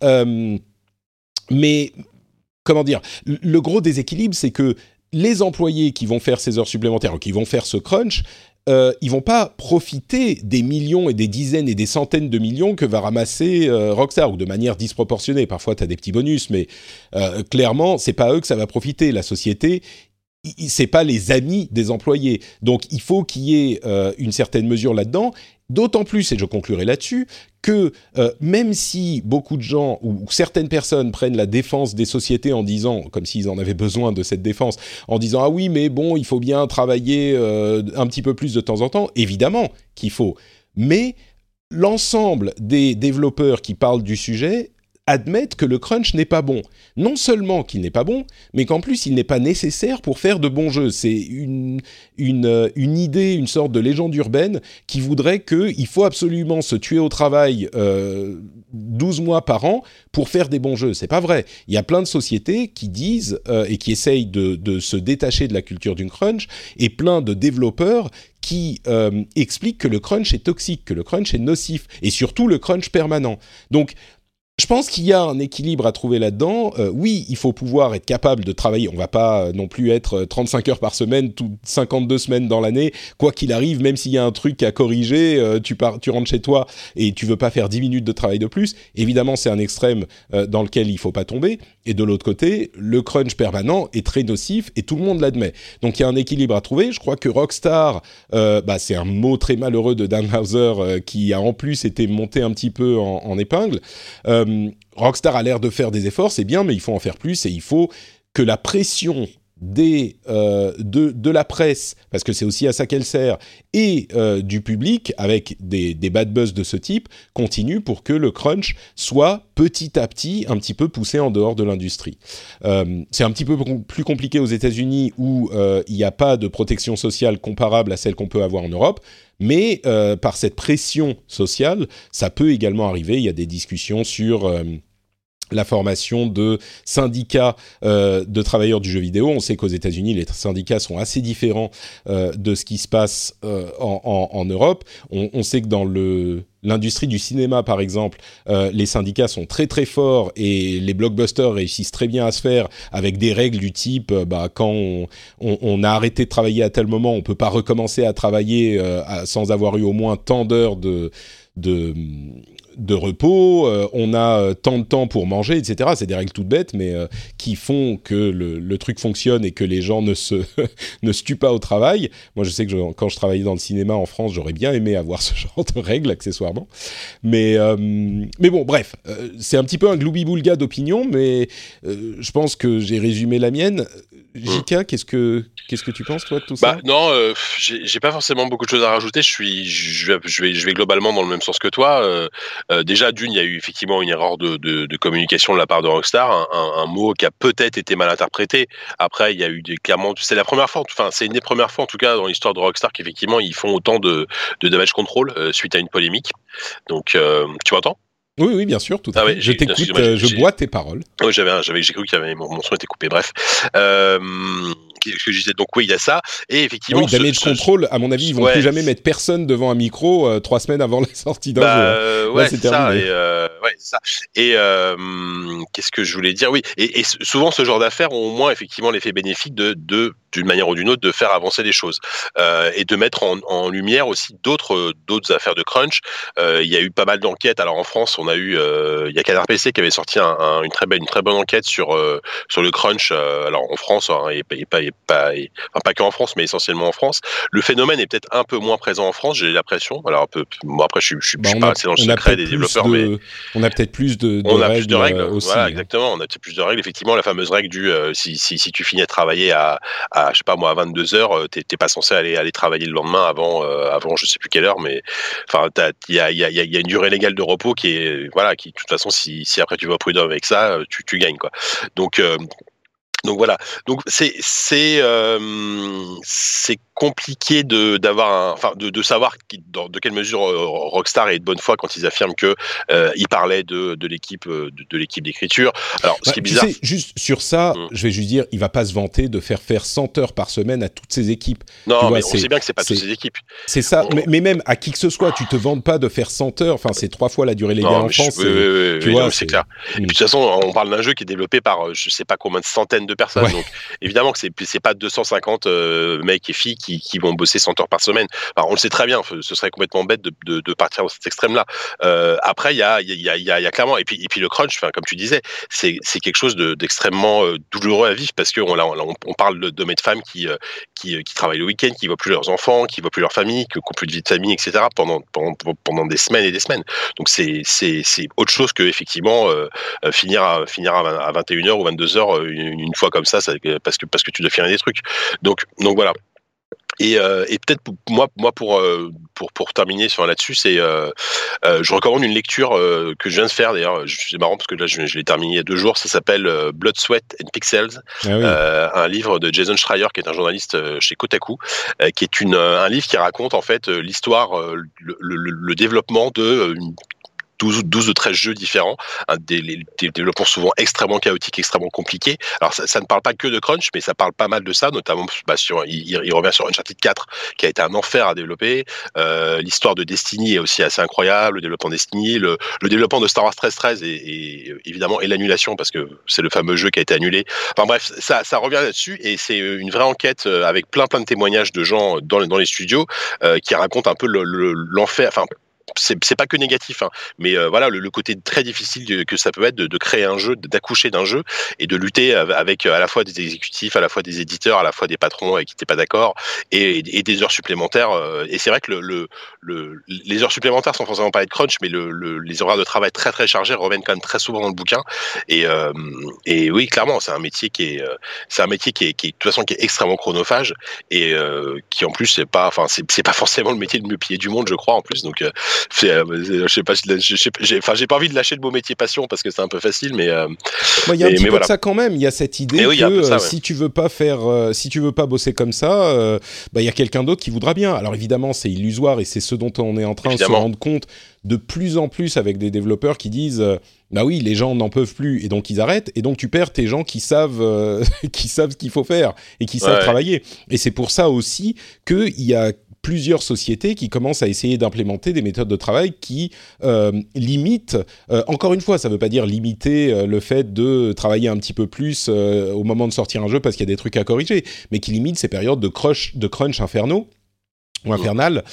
Mais, comment dire, le gros déséquilibre, c'est que les employés qui vont faire ces heures supplémentaires, ou qui vont faire ce crunch, ils vont pas profiter des millions et des dizaines et des centaines de millions que va ramasser Rockstar, ou de manière disproportionnée. Parfois, tu as des petits bonus, mais clairement, c'est pas eux que ça va profiter. La société, c'est pas les amis des employés. Donc, il faut qu'il y ait une certaine mesure là-dedans. D'autant plus, et je conclurai là-dessus, que même si beaucoup de gens ou certaines personnes prennent la défense des sociétés en disant, comme s'ils en avaient besoin de cette défense, en disant « Ah oui, mais bon, il faut bien travailler un petit peu plus de temps en temps », évidemment qu'il faut. Mais l'ensemble des développeurs qui parlent du sujet admettent que le crunch n'est pas bon. Non seulement qu'il n'est pas bon, mais qu'en plus il n'est pas nécessaire pour faire de bons jeux. C'est une idée, une sorte de légende urbaine qui voudrait qu'il faut absolument se tuer au travail 12 mois par an pour faire des bons jeux. C'est pas vrai. Il y a plein de sociétés qui disent et qui essayent de se détacher de la culture du crunch, et plein de développeurs qui expliquent que le crunch est toxique, que le crunch est nocif, et surtout le crunch permanent. Donc, je pense qu'il y a un équilibre à trouver là-dedans. Oui, il faut pouvoir être capable de travailler. On ne va pas non plus être 35 heures par semaine, 52 semaines dans l'année. Quoi qu'il arrive, même s'il y a un truc à corriger, tu rentres chez toi et tu ne veux pas faire 10 minutes de travail de plus. Évidemment, c'est un extrême dans lequel il ne faut pas tomber. Et de l'autre côté, le crunch permanent est très nocif et tout le monde l'admet. Donc, il y a un équilibre à trouver. Je crois que Rockstar, c'est un mot très malheureux de Dan Houser qui a en plus été monté un petit peu en épingle. Rockstar a l'air de faire des efforts, c'est bien, mais il faut en faire plus et il faut que la pression de la presse, parce que c'est aussi à ça qu'elle sert, et du public, avec des bad buzz de ce type, continue pour que le crunch soit petit à petit un petit peu poussé en dehors de l'industrie. C'est un petit peu plus compliqué aux États-Unis où il n'y a pas de protection sociale comparable à celle qu'on peut avoir en Europe, mais par cette pression sociale, ça peut également arriver. Il y a des discussions sur la formation de syndicats de travailleurs du jeu vidéo. On sait qu'aux États-Unis, les syndicats sont assez différents de ce qui se passe en Europe. On sait que dans l'industrie du cinéma, par exemple, les syndicats sont très très forts et les blockbusters réussissent très bien à se faire avec des règles du type quand on a arrêté de travailler à tel moment, on ne peut pas recommencer à travailler sans avoir eu au moins tant d'heures de repos, on a tant de temps pour manger, etc. C'est des règles toutes bêtes, mais qui font que le truc fonctionne et que les gens ne se tuent pas au travail. Moi, je sais que quand je travaillais dans le cinéma en France, j'aurais bien aimé avoir ce genre de règles, accessoirement. Mais bon, bref, c'est un petit peu un gloubi-boulga d'opinion, mais je pense que j'ai résumé la mienne. Jika, qu'est-ce que tu penses, toi, de tout ça ? Non, j'ai pas forcément beaucoup de choses à rajouter. Je vais globalement dans le même sens que toi. Déjà, d'une, il y a eu effectivement une erreur de communication de la part de Rockstar, un mot qui a peut-être été mal interprété. Après, il y a eu clairement, c'est la première fois, enfin, c'est une des premières fois en tout cas dans l'histoire de Rockstar qu'effectivement ils font autant de damage control suite à une polémique. Donc, tu m'entends ? Oui, bien sûr, tout à fait. Je t'écoute, je bois tes paroles. Oui, j'ai cru que mon son était coupé. Bref, qu'est-ce que je disais ? Donc oui, il y a ça. Et effectivement, oui, damage control. À mon avis, ils vont plus jamais mettre personne devant un micro 3 semaines avant la sortie d'un jeu. Ouais, c'est ça. C'est ça. Et qu'est-ce que je voulais dire ? Oui. Et souvent, ce genre d'affaires ont au moins effectivement l'effet bénéfique de d'une manière ou d'une autre de faire avancer les choses et de mettre en lumière aussi d'autres affaires de crunch. Il y a eu pas mal d'enquêtes. Alors en France, on a eu il y a Canard PC qui avait sorti une très bonne enquête sur le crunch. Alors en France, hein, et pas que en France, mais essentiellement en France. Le phénomène est peut-être un peu moins présent en France, j'ai l'impression. Alors bon, après, je suis pas assez dans le secret des développeurs, mais on a peut-être plus de règles aussi. Voilà, exactement. On a peut-être plus de règles. Effectivement, la fameuse règle du si tu finis à travailler à je sais pas moi à 22h, t'es pas censé aller travailler le lendemain avant je sais plus quelle heure, mais enfin il y a une durée légale de repos qui est qui de toute façon si après tu vas au prud'homme avec ça, tu gagnes quoi. Donc voilà. Donc c'est compliqué de savoir de quelle mesure Rockstar est de bonne foi quand ils affirment que ils parlaient de l'équipe d'écriture. Alors ce qui est bizarre, juste sur ça, je vais juste dire, il va pas se vanter de faire 100 heures par semaine à toutes ses équipes. Non, mais on sait bien que c'est pas toutes ses équipes. C'est ça. Mais même à qui que ce soit, tu te vantes pas de faire 100 heures. Enfin, c'est 3 fois la durée légale en France. Tu vois, c'est clair. Et puis de toute façon, on parle d'un jeu qui est développé par je sais pas combien de centaines de personnes. Ouais. Donc évidemment que c'est pas 250 mecs et filles qui vont bosser 100 heures par semaine. Alors, on le sait très bien, ce serait complètement bête de partir dans cet extrême-là. Après, il y a clairement et puis le crunch, comme tu disais, c'est quelque chose d'extrêmement douloureux à vivre parce que on parle d'hommes et de femmes qui travaillent le week-end, qui voient plus leurs enfants, qui voient plus leur famille, qui ont plus de vie de famille, etc. pendant des semaines et des semaines. Donc c'est autre chose que effectivement finir à 21h ou 22h une fois comme ça parce que tu dois finir des trucs. Donc voilà. Et peut-être moi pour terminer sur là-dessus, c'est je recommande une lecture que je viens de faire d'ailleurs. C'est marrant parce que là je l'ai terminé il y a 2 jours. Ça s'appelle Blood, Sweat and Pixels, un livre de Jason Schreier qui est un journaliste chez Kotaku, qui est un livre qui raconte en fait l'histoire, le développement de 12 ou 13 jeux différents, des développements souvent extrêmement chaotiques, extrêmement compliqués. Alors ça ne parle pas que de crunch, mais ça parle pas mal de ça, notamment il revient sur Uncharted 4 qui a été un enfer à développer. L'histoire de Destiny est aussi assez incroyable, le développement de Destiny, le développement de Star Wars 13 et évidemment et l'annulation parce que c'est le fameux jeu qui a été annulé. Enfin bref, ça revient là-dessus et c'est une vraie enquête avec plein de témoignages de gens dans les studios qui racontent un peu l'enfer. Enfin, c'est pas que négatif, hein, mais voilà le côté très difficile que ça peut être de créer un jeu, d'accoucher d'un jeu et de lutter avec à la fois des exécutifs, à la fois des éditeurs, à la fois des patrons avec qui t'es pas d'accord et des heures supplémentaires. Et c'est vrai que les heures supplémentaires sans forcément parler de crunch, mais les horaires de travail très très chargés reviennent quand même très souvent dans le bouquin. Et oui, clairement, c'est un métier qui est de toute façon qui est extrêmement chronophage et qui en plus c'est pas forcément le métier le mieux payé du monde, je crois en plus. Donc je sais pas, j'ai pas envie de lâcher le beau métier passion parce que c'est un peu facile, mais il y a un petit peu de ça quand même. Il y a cette idée que si tu veux pas bosser comme ça, il y a quelqu'un d'autre qui voudra bien. Alors évidemment, c'est illusoire et c'est ce dont on est en train de se rendre compte de plus en plus avec des développeurs qui disent bah oui, les gens n'en peuvent plus et donc ils arrêtent et donc tu perds tes gens qui savent ce qu'il faut faire et qui savent travailler. Et c'est pour ça aussi qu'il y a plusieurs sociétés qui commencent à essayer d'implémenter des méthodes de travail qui limitent, encore une fois, ça ne veut pas dire limiter le fait de travailler un petit peu plus au moment de sortir un jeu parce qu'il y a des trucs à corriger, mais qui limitent ces périodes de crunch infernaux ou infernales,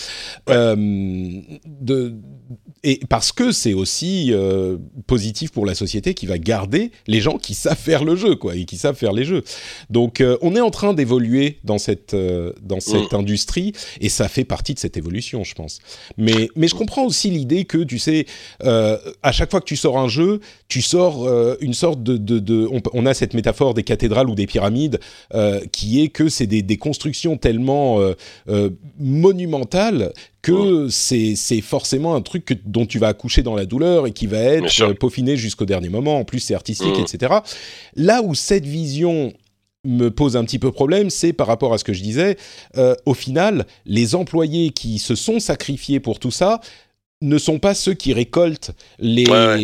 et parce que c'est aussi positif pour la société qui va garder les gens qui savent faire le jeu, quoi, et qui savent faire les jeux. Donc, on est en train d'évoluer dans cette industrie, et ça fait partie de cette évolution, je pense. Mais je comprends aussi l'idée que, tu sais, à chaque fois que tu sors un jeu, tu sors une sorte on a cette métaphore des cathédrales ou des pyramides, qui est que c'est des constructions tellement monumentales que c'est forcément un truc dont tu vas accoucher dans la douleur et qui va être peaufiné jusqu'au dernier moment. En plus, c'est artistique, etc. Là où cette vision me pose un petit peu problème, c'est par rapport à ce que je disais. Au final, les employés qui se sont sacrifiés pour tout ça ne sont pas ceux qui récoltent les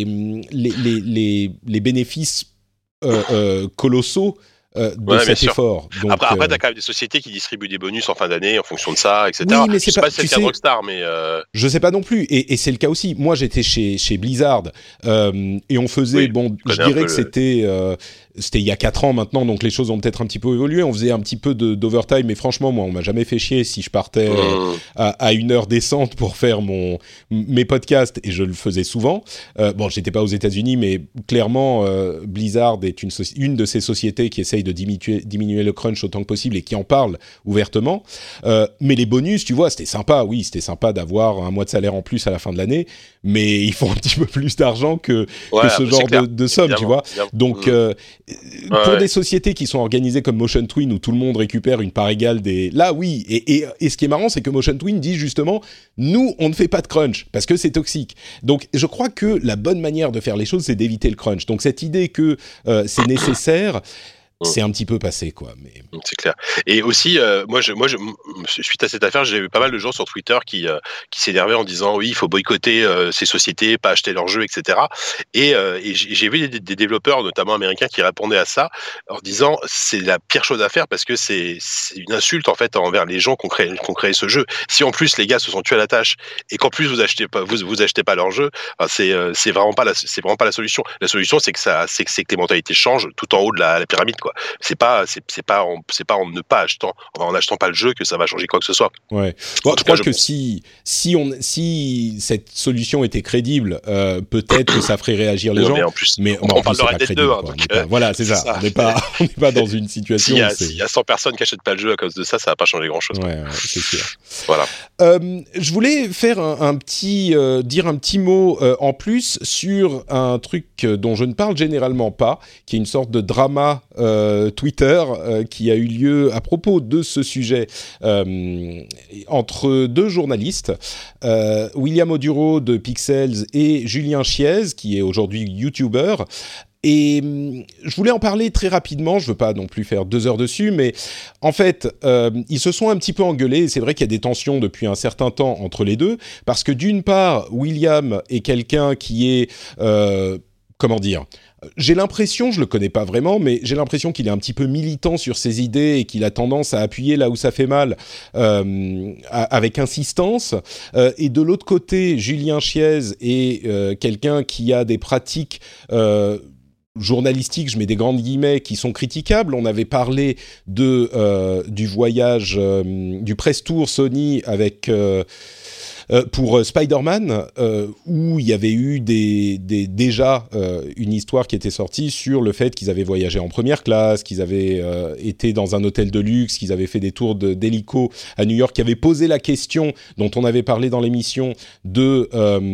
bénéfices colossaux de cet effort. Donc, après t'as quand même des sociétés qui distribuent des bonus en fin d'année en fonction de ça, etc. Oui, mais je sais pas si c'est le cas de Rockstar, mais je sais pas non plus. Et c'est le cas aussi. Moi, j'étais chez Blizzard et on faisait je dirais que c'était c'était il y a 4 ans maintenant, donc les choses ont peut-être un petit peu évolué. On faisait un petit peu d'overtime, mais franchement, moi, on m'a jamais fait chier si je partais à une heure décente pour faire mes podcasts, et je le faisais souvent. Bon, j'étais pas aux États-Unis, mais clairement, Blizzard est une de ces sociétés qui essaye de diminuer le crunch autant que possible et qui en parle ouvertement. Mais les bonus, tu vois, c'était sympa. Oui, c'était sympa d'avoir un mois de salaire en plus à la fin de l'année, mais ils font un petit peu plus d'argent que ce genre de somme, tu vois. Donc, pour des sociétés qui sont organisées comme Motion Twin, où tout le monde récupère une part égale des... Là, oui. Et ce qui est marrant, c'est que Motion Twin dit justement, nous, on ne fait pas de crunch, parce que c'est toxique. Donc, je crois que la bonne manière de faire les choses, c'est d'éviter le crunch. Donc, cette idée que c'est nécessaire... C'est un petit peu passé, quoi. Mais... C'est clair. Et aussi, moi, suite à cette affaire, j'ai vu pas mal de gens sur Twitter qui s'énervaient en disant oui, il faut boycotter ces sociétés, pas acheter leurs jeux, etc. Et j'ai vu des développeurs, notamment américains, qui répondaient à ça en disant c'est la pire chose à faire parce que c'est une insulte en fait envers les gens qui ont créé ce jeu. Si en plus les gars se sont tués à la tâche et qu'en plus vous achetez pas leur jeu, c'est vraiment pas la solution. La solution c'est que les mentalités changent tout en haut de la pyramide, quoi. C'est pas en ne pas achetant, en n'achetant pas le jeu que ça va changer quoi que ce soit. Ouais. Bon, je crois que si cette solution était crédible, peut-être que ça ferait réagir les gens. Mais on parle de Red Dead 2. Voilà, c'est ça. On n'est pas dans une situation. S'il y a 100 personnes qui achètent pas le jeu à cause de ça, ça va pas changer grand chose. Ouais, c'est sûr. Voilà. Je voulais faire dire un petit mot en plus sur un truc dont je ne parle généralement pas, qui est une sorte de drama Twitter qui a eu lieu à propos de ce sujet entre deux journalistes, William Oduro de Pixels et Julien Chiez, qui est aujourd'hui YouTuber. Et je voulais en parler très rapidement, je ne veux pas non plus faire 2 heures dessus, mais en fait, ils se sont un petit peu engueulés, et c'est vrai qu'il y a des tensions depuis un certain temps entre les deux, parce que d'une part, William est quelqu'un qui est... comment dire ? J'ai l'impression, je le connais pas vraiment, mais j'ai l'impression qu'il est un petit peu militant sur ses idées et qu'il a tendance à appuyer là où ça fait mal avec insistance. Et de l'autre côté, Julien Chiez est quelqu'un qui a des pratiques journalistiques, je mets des grandes guillemets, qui sont critiquables. On avait parlé du voyage, du press tour Sony avec... pour Spider-Man, où il y avait eu déjà une histoire qui était sortie sur le fait qu'ils avaient voyagé en première classe, qu'ils avaient été dans un hôtel de luxe, qu'ils avaient fait des tours d'hélico à New York, qui avaient posé la question dont on avait parlé dans l'émission des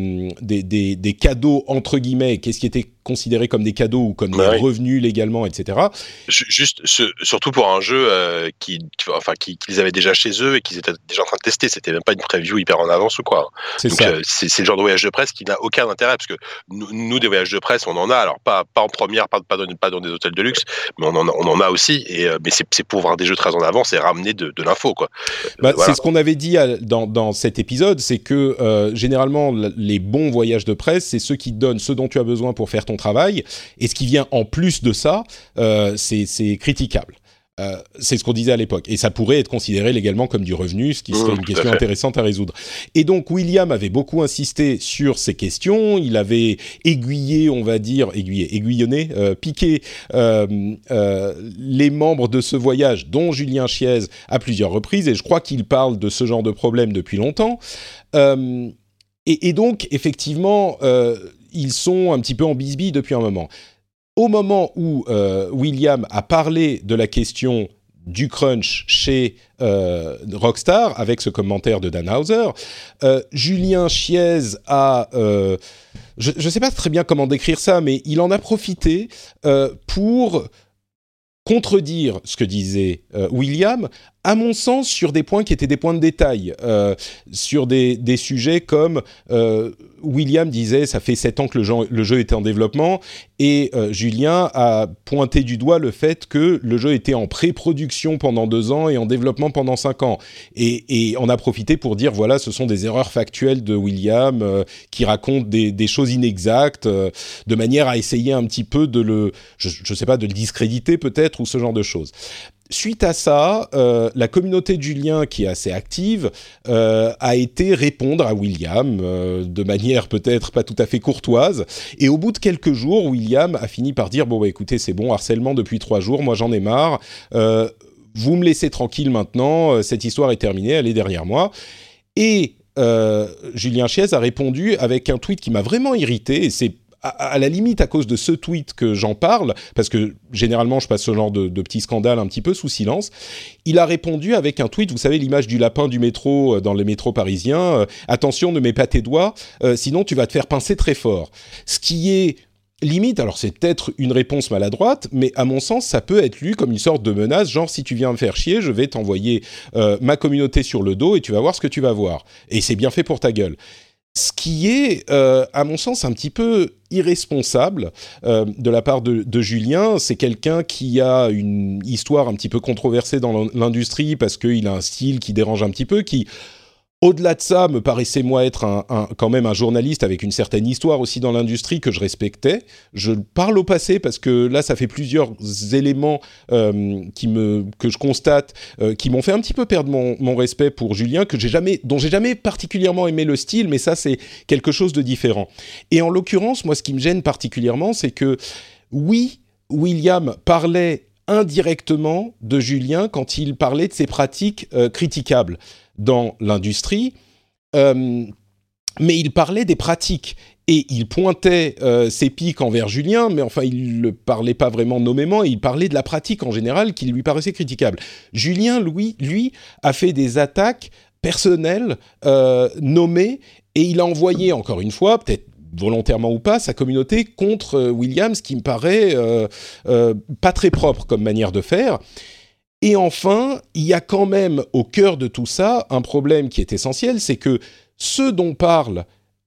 cadeaux entre guillemets, qu'est-ce qui était considéré comme des cadeaux ou comme des revenus légalement, etc. Surtout pour un jeu qu'ils avaient déjà chez eux et qu'ils étaient déjà en train de tester. C'était même pas une preview hyper en avance ou quoi. Donc c'est le genre de voyage de presse qui n'a aucun intérêt, parce que nous des voyages de presse, on en a, alors pas en première, pas dans des hôtels de luxe, mais on en a aussi. Mais c'est pour voir des jeux très en avance et ramener de l'info, quoi. Voilà. C'est ce qu'on avait dit dans cet épisode, c'est que généralement les bons voyages de presse, c'est ceux qui te donnent ce dont tu as besoin pour faire ton travail, et ce qui vient en plus de ça, c'est critiquable. C'est ce qu'on disait à l'époque, et ça pourrait être considéré légalement comme du revenu, ce qui serait une question intéressante à résoudre. Et donc William avait beaucoup insisté sur ces questions, il avait aiguillonné, piqué les membres de ce voyage, dont Julien Chiez, à plusieurs reprises, et je crois qu'il parle de ce genre de problème depuis longtemps. Et donc, effectivement, ils sont un petit peu en bisbille depuis un moment. Au moment où William a parlé de la question du crunch chez Rockstar, avec ce commentaire de Dan Houser, Julien Chiez a... je ne sais pas très bien comment décrire ça, mais il en a profité pour contredire ce que disait William, à mon sens, sur des points qui étaient des points de détail, sur des sujets comme William disait, ça fait 7 ans que le jeu était en développement, et Julien a pointé du doigt le fait que le jeu était en pré-production pendant 2 ans et en développement pendant 5 ans. Et on a profité pour dire, voilà, ce sont des erreurs factuelles de William qui racontent des choses inexactes, de manière à essayer un petit peu de le discréditer peut-être, ou ce genre de choses. suite à ça, la communauté de Julien, qui est assez active, a été répondre à William de manière peut-être pas tout à fait courtoise. Et au bout de quelques jours, William a fini par dire « Bon, bah, écoutez, c'est bon, harcèlement depuis 3 jours, moi j'en ai marre. Vous me laissez tranquille maintenant, cette histoire est terminée, elle est derrière moi. » Et Julien Chiez a répondu avec un tweet qui m'a vraiment irrité, et c'est à la limite à cause de ce tweet que j'en parle, parce que généralement je passe ce genre de petits scandales un petit peu sous silence. Il a répondu avec un tweet, vous savez l'image du lapin du métro dans les métros parisiens, attention ne mets pas tes doigts, sinon tu vas te faire pincer très fort. Ce qui est limite, alors c'est peut-être une réponse maladroite, mais à mon sens ça peut être lu comme une sorte de menace, genre si tu viens me faire chier, je vais t'envoyer ma communauté sur le dos et tu vas voir ce que tu vas voir. Et c'est bien fait pour ta gueule. Ce qui est, à mon sens, un petit peu irresponsable de la part de Julien. C'est quelqu'un qui a une histoire un petit peu controversée dans l'industrie parce qu'il a un style qui dérange un petit peu, qui, au-delà de ça, me paraissait moi être quand même un journaliste avec une certaine histoire aussi dans l'industrie que je respectais. Je parle au passé parce que là, ça fait plusieurs éléments que je constate qui m'ont fait un petit peu perdre mon respect pour Julien, dont j'ai jamais particulièrement aimé le style, mais ça, c'est quelque chose de différent. Et en l'occurrence, moi, ce qui me gêne particulièrement, c'est que, oui, William parlait indirectement de Julien quand il parlait de ses pratiques critiquables dans l'industrie, mais il parlait des pratiques et il pointait ses pics envers Julien, mais enfin il ne parlait pas vraiment nommément, et il parlait de la pratique en général qui lui paraissait critiquable. Julien, lui a fait des attaques personnelles nommées, et il a envoyé encore une fois, peut-être volontairement ou pas, sa communauté contre William, ce qui me paraît pas très propre comme manière de faire. Et enfin, il y a quand même au cœur de tout ça un problème qui est essentiel, c'est que ce dont parle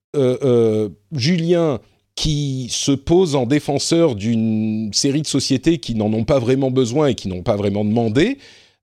Julien, qui se pose en défenseur d'une série de sociétés qui n'en ont pas vraiment besoin et qui n'ont pas vraiment demandé,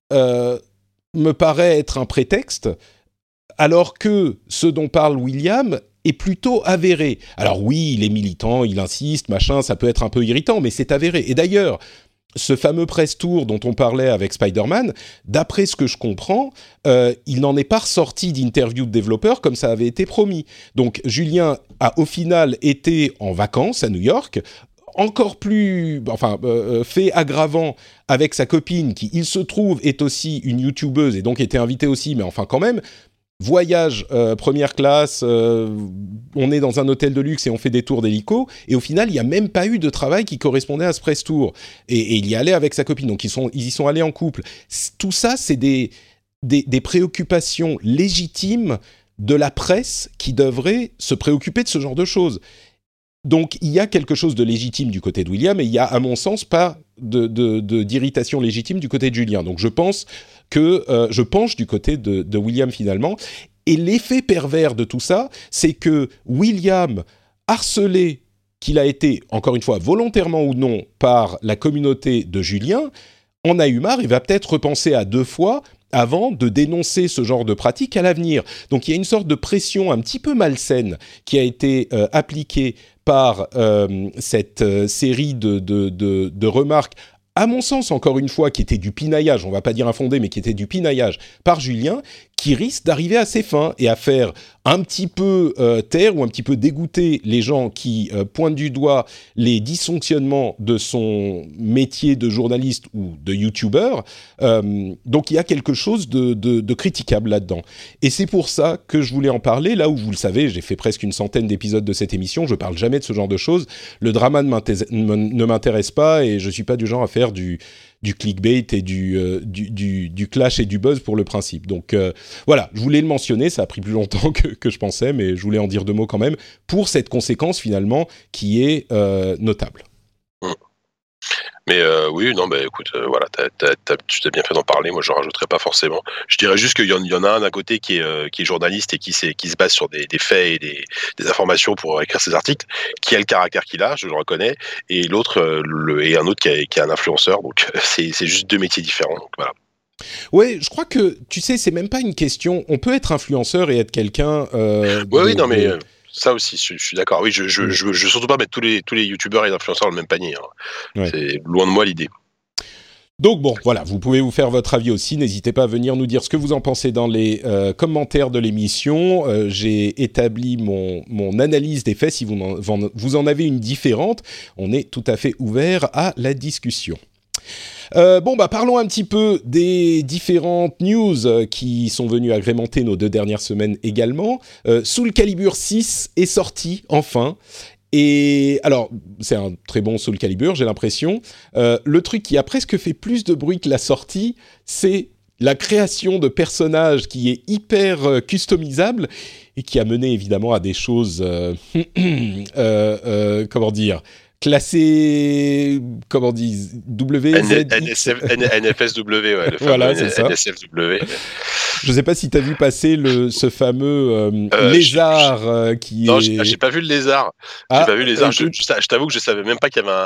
me paraît être un prétexte, alors que ce dont parle William est plutôt avéré. Alors oui, il est militant, il insiste, machin, ça peut être un peu irritant, mais c'est avéré. Et d'ailleurs, ce fameux press tour dont on parlait avec Spider-Man, d'après ce que je comprends, il n'en est pas ressorti d'interview de développeurs comme ça avait été promis. Donc Julien a au final été en vacances à New York, encore plus, fait aggravant avec sa copine qui, il se trouve, est aussi une youtubeuse et donc était invitée aussi, mais enfin quand même. Voyage première classe, on est dans un hôtel de luxe et on fait des tours d'hélico, et au final, il n'y a même pas eu de travail qui correspondait à ce press tour. Et il y allait avec sa copine, donc ils y sont allés en couple. Tout ça, c'est des préoccupations légitimes de la presse qui devrait se préoccuper de ce genre de choses. Donc, il y a quelque chose de légitime du côté de William, et il y a, à mon sens, pas d'irritation légitime du côté de Julien. Donc, je pense que je penche du côté de William finalement. Et l'effet pervers de tout ça, c'est que William, harcelé, qu'il a été, encore une fois, volontairement ou non, par la communauté de Julien, en a eu marre et va peut-être repenser à 2 fois avant de dénoncer ce genre de pratique à l'avenir. Donc il y a une sorte de pression un petit peu malsaine qui a été appliquée par cette série de remarques, à mon sens, encore une fois, qui était du pinaillage, on ne va pas dire infondé, mais qui était du pinaillage par Julien, qui risque d'arriver à ses fins et à faire un petit peu taire ou un petit peu dégoûter les gens qui pointent du doigt les dysfonctionnements de son métier de journaliste ou de youtubeur. Donc il y a quelque chose de critiquable là-dedans. Et c'est pour ça que je voulais en parler, là où vous le savez, j'ai fait presque une centaine d'épisodes de cette émission, je ne parle jamais de ce genre de choses. Le drama ne m'intéresse pas et je ne suis pas du genre à faire du clickbait et du clash et du buzz pour le principe. Donc voilà, je voulais le mentionner, ça a pris plus longtemps que je pensais, mais je voulais en dire 2 mots quand même, pour cette conséquence finalement qui est notable. Mais oui, non, bah écoute, voilà, tu t'as bien fait d'en parler. Moi, je rajouterai pas forcément. Je dirais juste qu'il y en a un d'un côté qui est journaliste et qui se base sur des faits et des informations pour écrire ses articles, qui a le caractère qu'il a, je le reconnais, et l'autre, et un autre qui est un influenceur. Donc c'est juste 2 métiers différents. Donc voilà. Ouais, je crois que, tu sais, c'est même pas une question. On peut être influenceur et être quelqu'un. Oui, non, mais ça aussi, je suis d'accord. Oui, je veux surtout pas mettre tous les youtubeurs et les influenceurs dans le même panier. Hein. Ouais. C'est loin de moi l'idée. Donc bon, voilà, vous pouvez vous faire votre avis aussi. N'hésitez pas à venir nous dire ce que vous en pensez dans les commentaires de l'émission. J'ai établi mon analyse des faits. Si vous en avez une différente, on est tout à fait ouvert à la discussion. Parlons un petit peu des différentes news qui sont venues agrémenter nos 2 dernières semaines également. Soul Calibur 6 est sorti, enfin. Et alors, c'est un très bon Soul Calibur, j'ai l'impression. Le truc qui a presque fait plus de bruit que la sortie, c'est la création de personnages qui est hyper customisable et qui a mené évidemment à des choses, classé, comment on dit, NFSW, ouais, le fameux voilà, c'est ça. NSFW. Je ne sais pas si tu as vu passer ce fameux lézard qui non, est... Non, j'ai pas vu le lézard. J'ai pas vu le lézard. Je t'avoue que je savais même pas qu'il y avait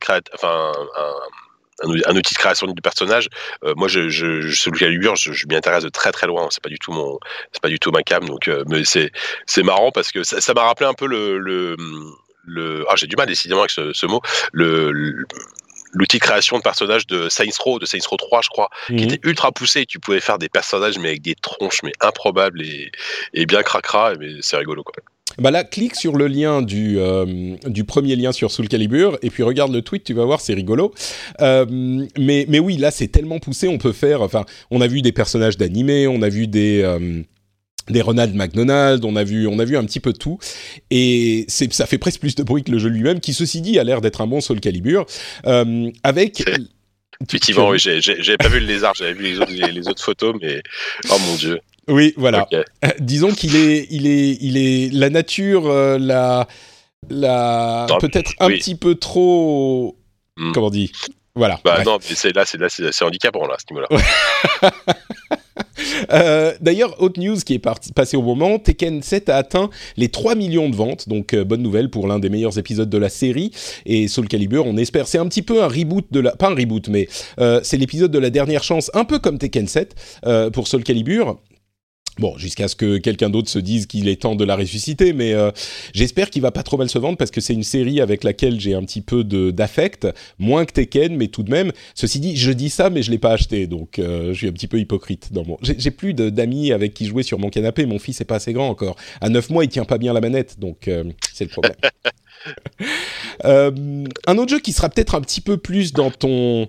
un outil de création du personnage. Moi, Soul Calibur, je m'y intéresse de très très loin. C'est pas du tout ma cam. Donc, mais c'est marrant parce que ça m'a rappelé un peu j'ai du mal décidément avec ce mot. L'outil de création de personnages de Saints Row 3, je crois, qui était ultra poussé. Tu pouvais faire des personnages mais avec des tronches mais improbables et bien cracra. Mais c'est rigolo quoi. Bah là, clique sur le lien du premier lien sur Soul Calibur et puis regarde le tweet, tu vas voir, c'est rigolo. Mais oui, là, c'est tellement poussé, on peut faire... Enfin, on a vu des personnages d'animé, on a vu des Ronald McDonald, on a vu un petit peu de tout, et ça fait presque plus de bruit que le jeu lui-même, qui ceci dit a l'air d'être un bon Soul Calibur, avec... Effectivement, oui, j'avais pas vu le lézard, j'avais vu les autres photos, mais oh mon Dieu. Oui, voilà. Okay. Disons qu'il est la nature, peut-être un petit peu trop... Comment on dit ? Voilà. Bah bref. Non, mais c'est handicapant là, à ce niveau-là. D'ailleurs, autre news qui est passée au moment, Tekken 7 a atteint les 3 millions de ventes, donc bonne nouvelle pour l'un des meilleurs épisodes de la série, et Soul Calibur, on espère, c'est un petit peu un reboot pas un reboot, mais c'est l'épisode de la dernière chance, un peu comme Tekken 7 pour Soul Calibur. Bon, jusqu'à ce que quelqu'un d'autre se dise qu'il est temps de la ressusciter, mais j'espère qu'il va pas trop mal se vendre parce que c'est une série avec laquelle j'ai un petit peu d'affect, moins que Tekken, mais tout de même. Ceci dit, je dis ça, mais je l'ai pas acheté, donc je suis un petit peu hypocrite. J'ai plus d'amis avec qui jouer sur mon canapé, mon fils est pas assez grand encore. À 9 mois, il tient pas bien la manette, donc c'est le problème. Un autre jeu qui sera peut-être un petit peu plus dans ton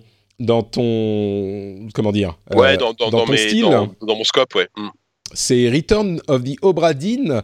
comment dire, dans ton style, dans mon scope, ouais. C'est Return of the Obra Dinn,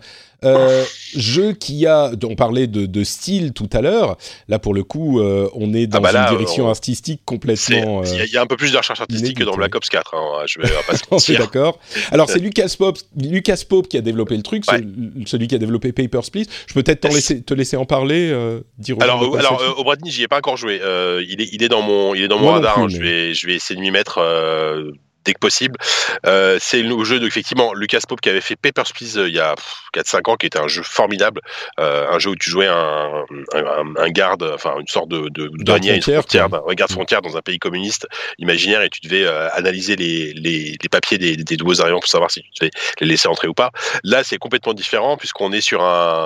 jeu qui on parlait de style tout à l'heure. Là, pour le coup, on est dans une direction artistique complètement... Il y a un peu plus de recherche artistique que dans Black Ops 4. Hein, je vais pas se mentir. C'est d'accord. Alors, c'est Lucas Pope qui a développé le truc, celui qui a développé Papers, Please. Je peux peut-être te laisser en parler, dire aux gens. Alors Obra Dinn, j'y ai pas encore joué. Il est dans mon radar. Hein, je vais essayer de m'y mettre... dès que possible. C'est le jeu effectivement Lucas Pope qui avait fait Papers, Please il y a 4-5 ans, qui était un jeu formidable, un jeu où tu jouais un garde, enfin une sorte de douanier, un garde frontière dans un pays communiste imaginaire, et tu devais analyser les papiers des nouveaux arrivants pour savoir si tu devais les laisser entrer ou pas. Là, c'est complètement différent puisqu'on est sur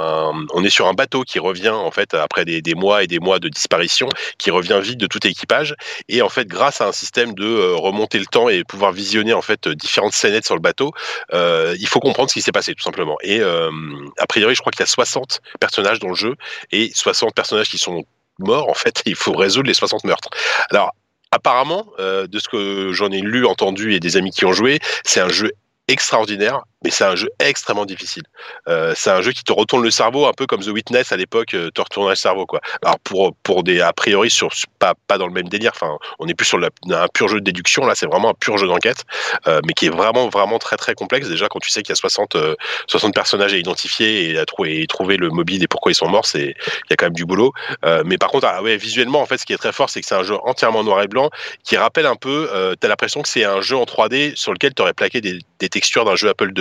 un bateau qui revient en fait après des mois et des mois de disparition, qui revient vide de tout équipage, et en fait grâce à un système de remonter le temps et pouvoir visionner en fait différentes scénettes sur le bateau, il faut comprendre ce qui s'est passé tout simplement. Et a priori, je crois qu'il y a 60 personnages dans le jeu et 60 personnages qui sont morts en fait. Il faut résoudre les 60 meurtres. Alors apparemment, de ce que j'en ai lu, entendu et des amis qui ont joué, c'est un jeu extraordinaire, mais c'est un jeu extrêmement difficile. C'est un jeu qui te retourne le cerveau, un peu comme The Witness à l'époque te retournait le cerveau, quoi. Alors pour des a priori pas dans le même délire. Enfin, on est plus sur un pur jeu de déduction. Là, c'est vraiment un pur jeu d'enquête, mais qui est vraiment vraiment très très complexe. Déjà, quand tu sais qu'il y a 60 personnages à identifier et à trouver le mobile et pourquoi ils sont morts, il y a quand même du boulot. Mais par contre, visuellement, en fait, ce qui est très fort, c'est que c'est un jeu entièrement noir et blanc qui rappelle un peu. T'as l'impression que c'est un jeu en 3D sur lequel t'aurais plaqué des textures d'un jeu Apple II.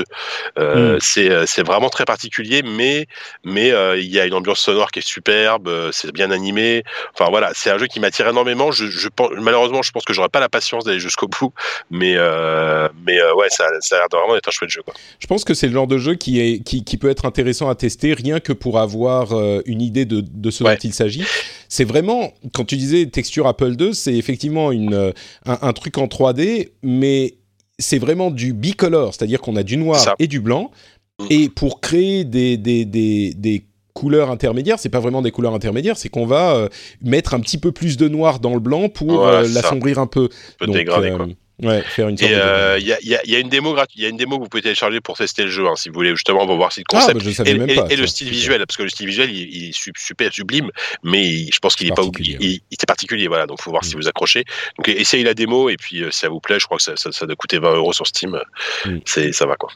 C'est vraiment très particulier, mais il y a une ambiance sonore qui est superbe, c'est bien animé. Enfin voilà, c'est un jeu qui m'attire énormément. Malheureusement, je pense que j'aurais pas la patience d'aller jusqu'au bout, mais ouais, ça a l'air de vraiment être un chouette jeu, quoi. Je pense que c'est le genre de jeu qui peut être intéressant à tester, rien que pour avoir une idée de ce dont il s'agit. c'est vraiment, quand tu disais texture Apple II, c'est effectivement un truc en 3D, mais c'est vraiment du bicolor, c'est-à-dire qu'on a du noir et du blanc, et pour créer des couleurs intermédiaires, c'est pas vraiment des couleurs intermédiaires, c'est qu'on va mettre un petit peu plus de noir dans le blanc pour l'assombrir un peu. Un peu dégrader, quoi. Ouais, faire une sorte il y a une démo gratuite, il y a une démo que vous pouvez télécharger pour tester le jeu, si vous voulez justement voir si le concept je savais même pas, et le style visuel, parce que le style visuel il est super sublime, mais je pense qu'il est pas oublié, il est particulier, voilà, donc faut voir si vous accrochez. Donc essayez la démo et puis si ça vous plaît, je crois que ça doit coûter 20 € sur Steam, ça va quoi.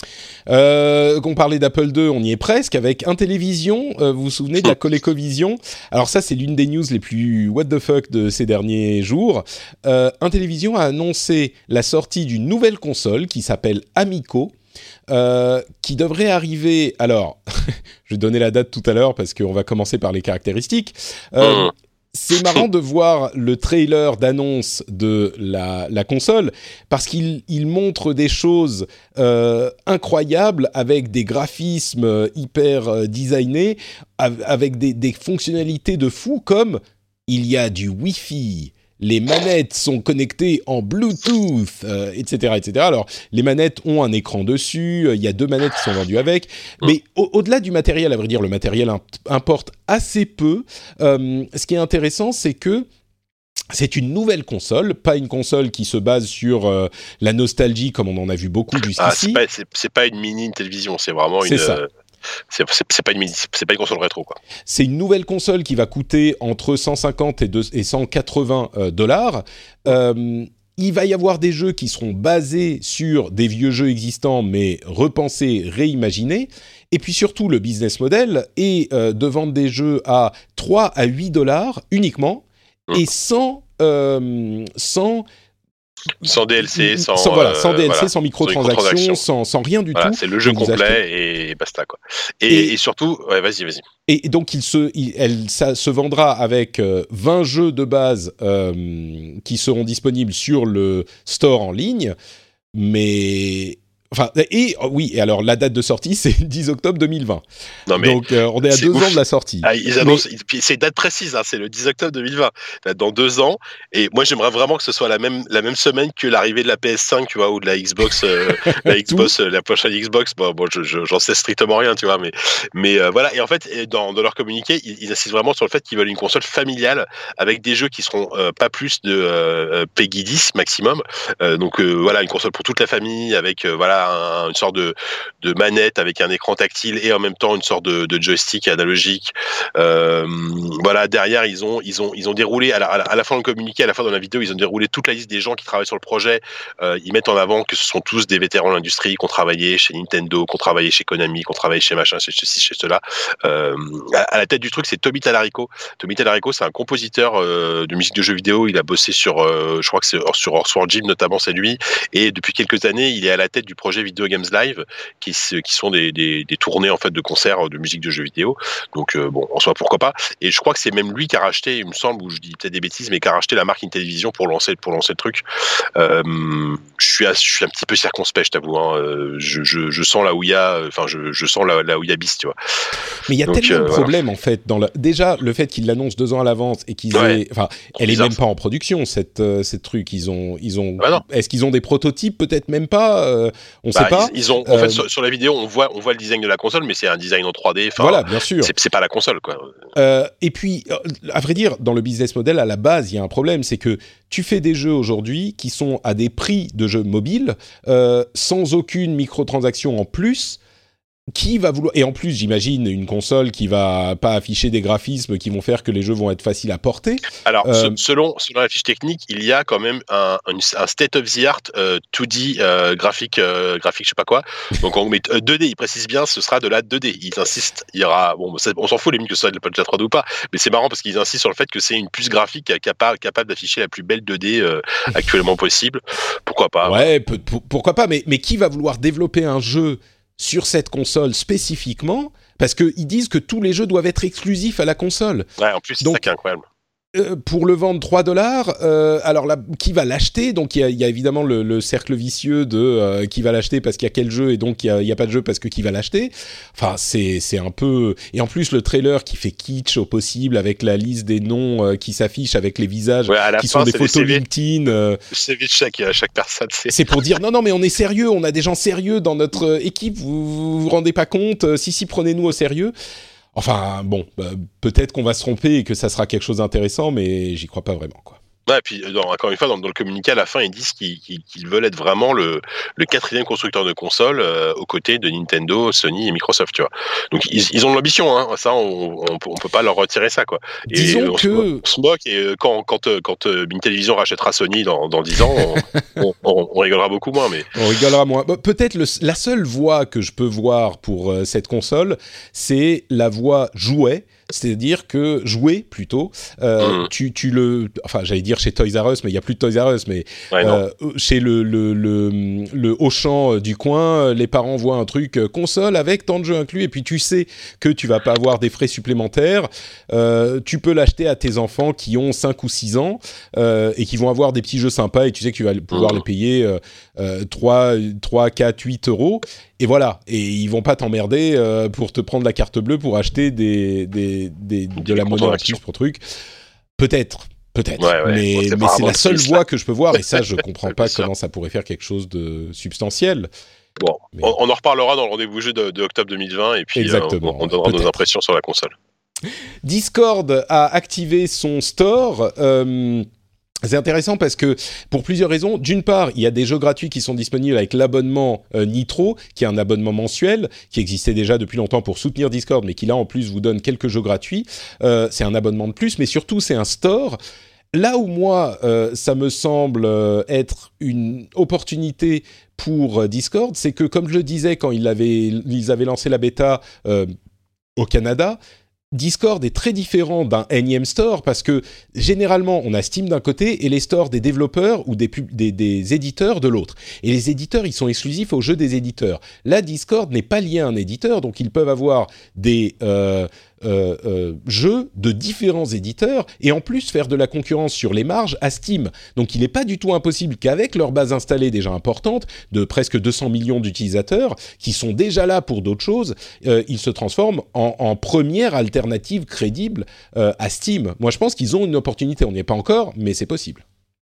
Qu'on parlait d'Apple II, on y est presque avec Intellivision. Vous vous souvenez de la ColecoVision? Alors ça, c'est l'une des news les plus what the fuck de ces derniers jours. Intellivision a annoncé la sortie d'une nouvelle console qui s'appelle Amico, qui devrait arriver. Alors, je vais donner la date tout à l'heure parce qu'on va commencer par les caractéristiques. C'est marrant de voir le trailer d'annonce de la console parce qu'il montre des choses incroyables avec des graphismes hyper designés, avec des fonctionnalités de fou comme il y a du Wi-Fi. Les manettes sont connectées en Bluetooth, etc., etc. Alors, les manettes ont un écran dessus, il y a 2 manettes qui sont vendues avec, mais au-delà du matériel, à vrai dire, le matériel importe assez peu. Ce qui est intéressant, c'est que c'est une nouvelle console, pas une console qui se base sur la nostalgie comme on en a vu beaucoup jusqu'ici. C'est pas une mini télévision, c'est vraiment une... C'est pas une console rétro, quoi. C'est une nouvelle console qui va coûter entre 150 et 180 $. Il va y avoir des jeux qui seront basés sur des vieux jeux existants, mais repensés, réimaginés. Et puis surtout, le business model est de vendre des jeux à 3 à 8 $ uniquement, et sans DLC, sans DLC, sans microtransactions, sans rien du tout. C'est le jeu complet et basta, quoi. Et surtout, vas-y. Et donc ça se vendra avec 20 jeux de base qui seront disponibles sur le store en ligne, mais et alors la date de sortie c'est 10 octobre 2020. Donc on est à 2 ans de la sortie. Ils annoncent, c'est une date précise, c'est le 10 octobre 2020, dans 2 ans. Et moi j'aimerais vraiment que ce soit la même semaine que l'arrivée de la PS5, tu vois, ou de la Xbox, la prochaine Xbox. Bon, j'en sais strictement rien, tu vois, mais voilà. Et en fait, dans leur communiqué, ils insistent vraiment sur le fait qu'ils veulent une console familiale avec des jeux qui seront pas plus de PEGI 10 maximum. Donc voilà, une console pour toute la famille avec une sorte de manette avec un écran tactile et en même temps une sorte de joystick analogique. Voilà, derrière ils ont déroulé à la fin dans le communiqué, à la fin dans la vidéo, ils ont déroulé toute la liste des gens qui travaillent sur le projet. Ils mettent en avant que ce sont tous des vétérans de l'industrie, qui ont travaillé chez Nintendo, qui ont travaillé chez Konami, qui ont travaillé chez machin, chez ceci, chez cela. À la tête du truc, c'est Tommy Tallarico. Tommy Tallarico, c'est un compositeur de musique de jeux vidéo. Il a bossé sur, je crois que c'est sur Sword Gym notamment, c'est lui. Et depuis quelques années, il est à la tête du projet Video Games Live, qui sont des tournées en fait de concerts de musique de jeux vidéo. Donc en soi pourquoi pas. Et je crois que c'est même lui qui a racheté, il me semble, ou je dis peut-être des bêtises, mais qui a racheté la marque Intellivision pour lancer le truc. Je suis un petit peu circonspect, je t'avoue. Je sens là où il y a, je sens là où il y a bis, tu vois. Mais il y a tellement de problèmes en fait. Déjà le fait qu'ils l'annoncent 2 ans à l'avance et qu'ils elle est même pas en production cette truc. Ils ont. Est-ce qu'ils ont des prototypes? Peut-être même pas. On sait pas. Ils ont en fait sur la vidéo on voit le design de la console, mais c'est un design en 3D. Voilà, bien sûr. C'est pas la console, quoi. Et puis à vrai dire, dans le business model à la base, il y a un problème, c'est que tu fais des jeux aujourd'hui qui sont à des prix de jeux mobiles sans aucune microtransaction en plus. Qui va vouloir... Et en plus, j'imagine une console qui va pas afficher des graphismes qui vont faire que les jeux vont être faciles à porter. Alors, selon la fiche technique, il y a quand même un state of the art 2D graphique, je sais pas quoi. Donc on met 2D, ils précisent bien, ce sera de la 2D. Ils insistent, il y aura... Bon, on s'en fout, les que ce soit de la 3D ou pas, mais c'est marrant parce qu'ils insistent sur le fait que c'est une puce graphique capable d'afficher la plus belle 2D actuellement possible. Pourquoi pas? Ouais, pourquoi pas, mais qui va vouloir développer un jeu sur cette console spécifiquement, parce qu'ils disent que tous les jeux doivent être exclusifs à la console. Ouais, en plus, c'est ça qui est incroyable. pour le vendre 3$, alors là, qui va l'acheter? Donc il y a évidemment le cercle vicieux de qui va l'acheter parce qu'il y a quel jeu, et donc il y a pas de jeu parce que qui va l'acheter. Enfin, c'est un peu... Et en plus, le trailer qui fait kitsch au possible, avec la liste des noms qui s'affichent, avec les visages qui sont des photos LinkedIn. Le CV de chaque personne. C'est pour dire, non, mais on est sérieux, on a des gens sérieux dans notre équipe, vous rendez pas compte? Si, prenez-nous au sérieux. Enfin, bon, peut-être qu'on va se tromper et que ça sera quelque chose d'intéressant, mais j'y crois pas vraiment, quoi. Ouais, et puis encore une fois, dans le communiqué à la fin, ils disent qu'ils veulent être vraiment le quatrième constructeur de consoles aux côtés de Nintendo, Sony et Microsoft, tu vois. Donc ils ont de l'ambition, hein. Ça, on peut pas leur retirer ça, quoi. Et disons on se moque, et quand Intellivision rachètera Sony dans 10 ans, on rigolera beaucoup moins. Mais on rigolera moins. Peut-être la seule voie que je peux voir pour cette console, c'est la voie jouet. C'est-à-dire que jouer plutôt, enfin j'allais dire chez Toys R Us, mais il y a plus de Toys R Us, mais chez le Auchan du coin, les parents voient un truc console avec tant de jeux inclus, et puis tu sais que tu vas pas avoir des frais supplémentaires. Tu peux l'acheter à tes enfants qui ont 5 ou 6 ans et qui vont avoir des petits jeux sympas, et tu sais que tu vas pouvoir les payer 3, 4, 8 euros. Et voilà, et ils vont pas t'emmerder pour te prendre la carte bleue pour acheter de la monnaie en plus pour truc. Peut-être. Mais c'est la seule voie que je peux voir, et ça, je comprends pas comment ça pourrait faire quelque chose de substantiel. Bon, on en reparlera dans le rendez-vous jeu de octobre 2020, et puis on donnera nos impressions sur la console. Discord a activé son store. C'est intéressant parce que, pour plusieurs raisons, d'une part, il y a des jeux gratuits qui sont disponibles avec l'abonnement Nitro, qui est un abonnement mensuel, qui existait déjà depuis longtemps pour soutenir Discord, mais qui là, en plus, vous donne quelques jeux gratuits. C'est un abonnement de plus, mais surtout, c'est un store. Là où moi, ça me semble être une opportunité pour Discord, c'est que, comme je le disais quand ils avaient lancé la bêta au Canada, Discord est très différent d'un énième store parce que généralement on a Steam d'un côté et les stores des développeurs ou des éditeurs de l'autre. Et les éditeurs, ils sont exclusifs aux jeux des éditeurs. Là, Discord n'est pas lié à un éditeur, donc ils peuvent avoir des jeux de différents éditeurs et en plus faire de la concurrence sur les marges à Steam. Donc il n'est pas du tout impossible qu'avec leur base installée déjà importante, de presque 200 millions d'utilisateurs, qui sont déjà là pour d'autres choses, ils se transforment en première alternative crédible à Steam. Moi je pense qu'ils ont une opportunité, on n'y est pas encore, mais c'est possible.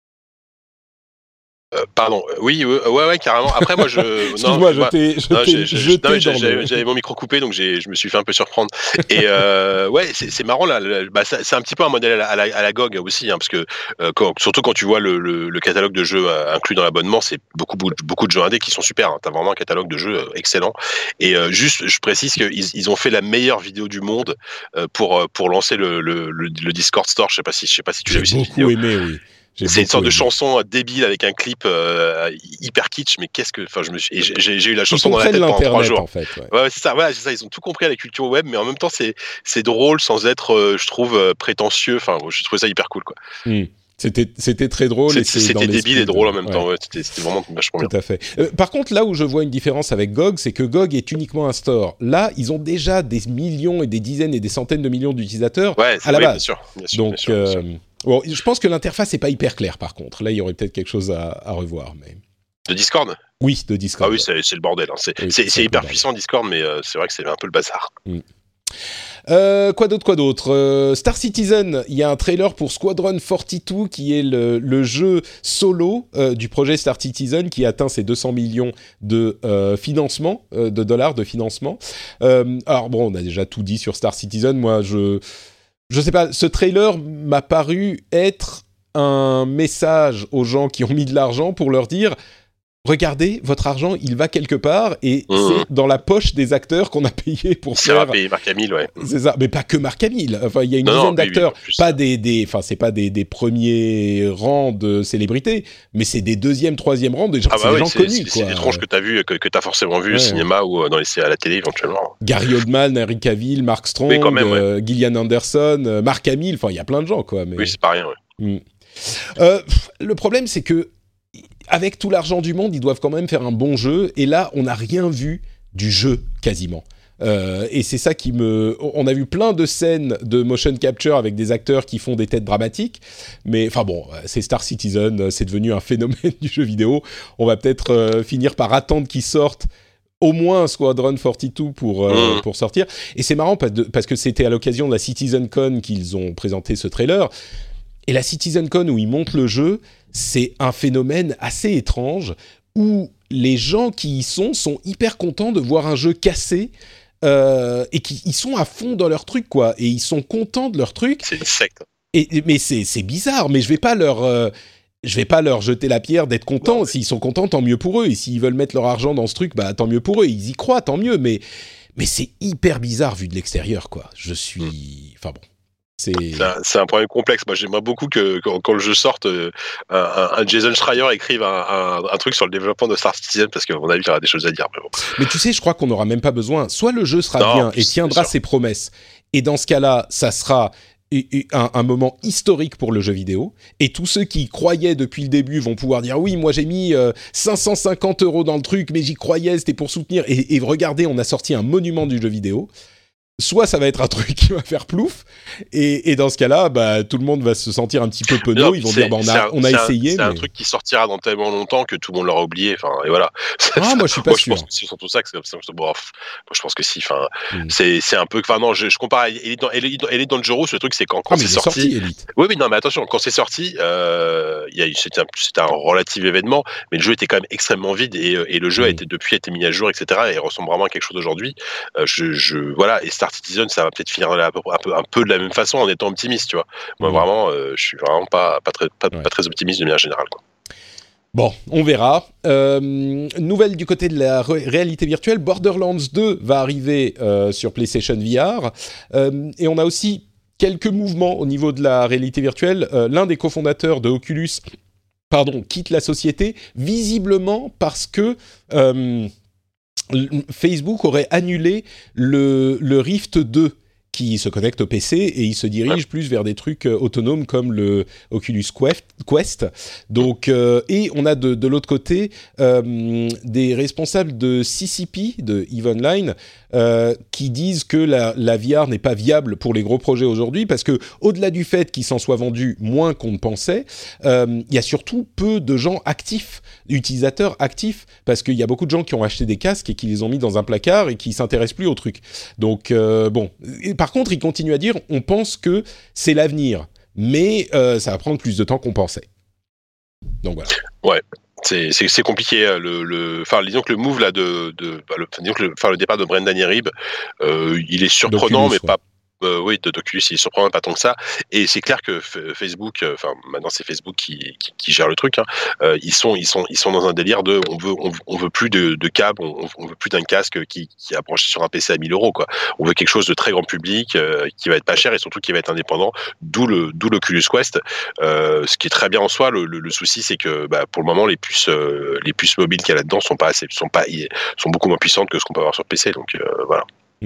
Pardon, oui, ouais, carrément. Après, moi, excuse-moi, j'avais mon micro coupé, donc je me suis fait un peu surprendre. Et ouais, c'est marrant là. C'est un petit peu un modèle à la GOG aussi, hein, parce que surtout quand tu vois le catalogue de jeux inclus dans l'abonnement, c'est beaucoup de jeux indés qui sont super. Hein. T'as vraiment un catalogue de jeux excellent. Et juste, je précise qu'ils ont fait la meilleure vidéo du monde pour lancer le Discord Store. Je sais pas si tu l'as vu cette vidéo. J'ai beaucoup aimé, oui. C'est une sorte de chanson débile avec un clip hyper kitsch, mais j'ai eu la chanson dans la tête pendant 3 jours. En fait, ouais, c'est ça, ils ont tout compris à la culture web, mais en même temps c'est drôle sans être, je trouve, prétentieux. Enfin, je trouvais ça hyper cool, quoi. C'était très drôle. C'était débile et drôle en même temps. Ouais, c'était vraiment vachement bien. Tout à fait. Par contre, là où je vois une différence avec GOG, c'est que GOG est uniquement un store. Là, ils ont déjà des millions et des dizaines et des centaines de millions d'utilisateurs à la base. Bien sûr. Donc, bien sûr. Bon, je pense que l'interface n'est pas hyper claire, par contre. Là, il y aurait peut-être quelque chose à revoir. Mais... De Discord ? Oui, de Discord. Ah oui, c'est le bordel. Hein. C'est hyper puissant, Discord, mais c'est vrai que c'est un peu le bazar. Quoi d'autre Star Citizen, il y a un trailer pour Squadron 42 qui est le jeu solo du projet Star Citizen qui atteint ses 200 millions de financement, de dollars de financement. Alors bon, on a déjà tout dit sur Star Citizen. Moi, je sais pas, ce trailer m'a paru être un message aux gens qui ont mis de l'argent pour leur dire regardez, votre argent, il va quelque part et c'est dans la poche des acteurs qu'on a payé pour faire... C'est payé Marc Hamill, ouais. C'est ça, mais pas que Marc Hamill. Enfin, il y a une dizaine d'acteurs, pas c'est pas des premiers rangs de célébrités, mais c'est des deuxième, troisième rangs, des gens, des gens connus. C'est des tronches que t'as vu, que t'as forcément vu au cinéma ou à la télé éventuellement. Gary Oldman, Henry Cavill, Mark Strong, Gillian Anderson, Marc Hamill, enfin, il y a plein de gens, quoi. Mais... Oui, c'est pas rien, ouais. Le problème, c'est que avec tout l'argent du monde, ils doivent quand même faire un bon jeu. Et là, on n'a rien vu du jeu, quasiment. Et c'est ça qui me... On a vu plein de scènes de motion capture avec des acteurs qui font des têtes dramatiques, mais enfin bon, c'est Star Citizen, c'est devenu un phénomène du jeu vidéo. On va peut-être finir par attendre qu'ils sortent au moins Squadron 42 pour sortir. Et c'est marrant parce que c'était à l'occasion de la CitizenCon qu'ils ont présenté ce trailer. Et la CitizenCon où ils montent le jeu, c'est un phénomène assez étrange où les gens qui y sont hyper contents de voir un jeu cassé et ils sont à fond dans leur truc, quoi. Et ils sont contents de leur truc. C'est une secte. Mais c'est bizarre, mais je vais pas leur jeter la pierre d'être contents. S'ils sont contents, tant mieux pour eux. Et s'ils veulent mettre leur argent dans ce truc, bah tant mieux pour eux. Ils y croient, tant mieux. Mais c'est hyper bizarre vu de l'extérieur, quoi. Enfin bon. C'est un problème complexe. Moi, j'aimerais beaucoup que quand le jeu sorte, un Jason Schreier écrive un truc sur le développement de Star Citizen, parce qu'à mon avis, il y aura des choses à dire. Mais, bon. Mais tu sais, je crois qu'on n'aura même pas besoin. Soit le jeu sera bien et tiendra ses promesses, et dans ce cas-là, ça sera un moment historique pour le jeu vidéo, et tous ceux qui croyaient depuis le début vont pouvoir dire oui, moi j'ai mis 550 € dans le truc, mais j'y croyais, c'était pour soutenir, et regardez, on a sorti un monument du jeu vidéo. Soit ça va être un truc qui va faire plouf, et dans ce cas-là, bah, tout le monde va se sentir un petit peu penaud. Ils vont dire, on a essayé. C'est un truc qui sortira dans tellement longtemps que tout le monde l'aura oublié. Enfin, et voilà. Moi, je suis pas sûr. Je pense que c'est surtout ça que moi, je pense que si. Enfin, c'est un peu. Enfin, non, je compare. Elite Dangerous, le truc, c'est quand c'est sorti. Elite. Oui, non, mais attention, quand c'est sorti, c'était un relatif événement, mais le jeu était quand même extrêmement vide, et le jeu a été mis à jour, etc. Et il ressemble vraiment à quelque chose d'aujourd'hui. Voilà. Et Star Citizen, ça va peut-être finir un peu de la même façon en étant optimiste, tu vois. Moi, vraiment, je suis vraiment pas très optimiste de manière générale, quoi. Bon, on verra. Nouvelle du côté de la réalité virtuelle, Borderlands 2 va arriver sur PlayStation VR. Et on a aussi quelques mouvements au niveau de la réalité virtuelle. L'un des cofondateurs de Oculus, quitte la société, visiblement parce que... Facebook aurait annulé le Rift 2 qui se connecte au PC, et il se dirige plus vers des trucs autonomes comme le Oculus Quest. Donc, et on a de l'autre côté des responsables de CCP, de EVE Online, qui disent que la VR n'est pas viable pour les gros projets aujourd'hui, parce que au-delà du fait qu'il s'en soit vendu moins qu'on ne pensait, il y a surtout peu de gens actifs, utilisateurs actifs, parce qu'il y a beaucoup de gens qui ont acheté des casques et qui les ont mis dans un placard et qui s'intéressent plus au truc. Donc bon, et par contre, ils continuent à dire, on pense que c'est l'avenir, mais ça va prendre plus de temps qu'on pensait. Donc voilà. Ouais. C'est compliqué. Disons que le move là le départ de Brendan Yerib, il est surprenant, Oculus, mais pas. Oui, d'Oculus, il est surprenant, pas tant que ça. Et c'est clair que Facebook, maintenant c'est Facebook qui gère le truc. Hein, ils sont dans un délire de, on veut plus de câble, on veut plus d'un casque qui est branché sur un PC à 1 000 €, quoi. On veut quelque chose de très grand public, qui va être pas cher et surtout qui va être indépendant. D'où l'Oculus Quest. Ce qui est très bien en soi. Le souci, c'est que pour le moment, les puces mobiles qu'il y a là-dedans sont beaucoup moins puissantes que ce qu'on peut avoir sur PC. Donc voilà.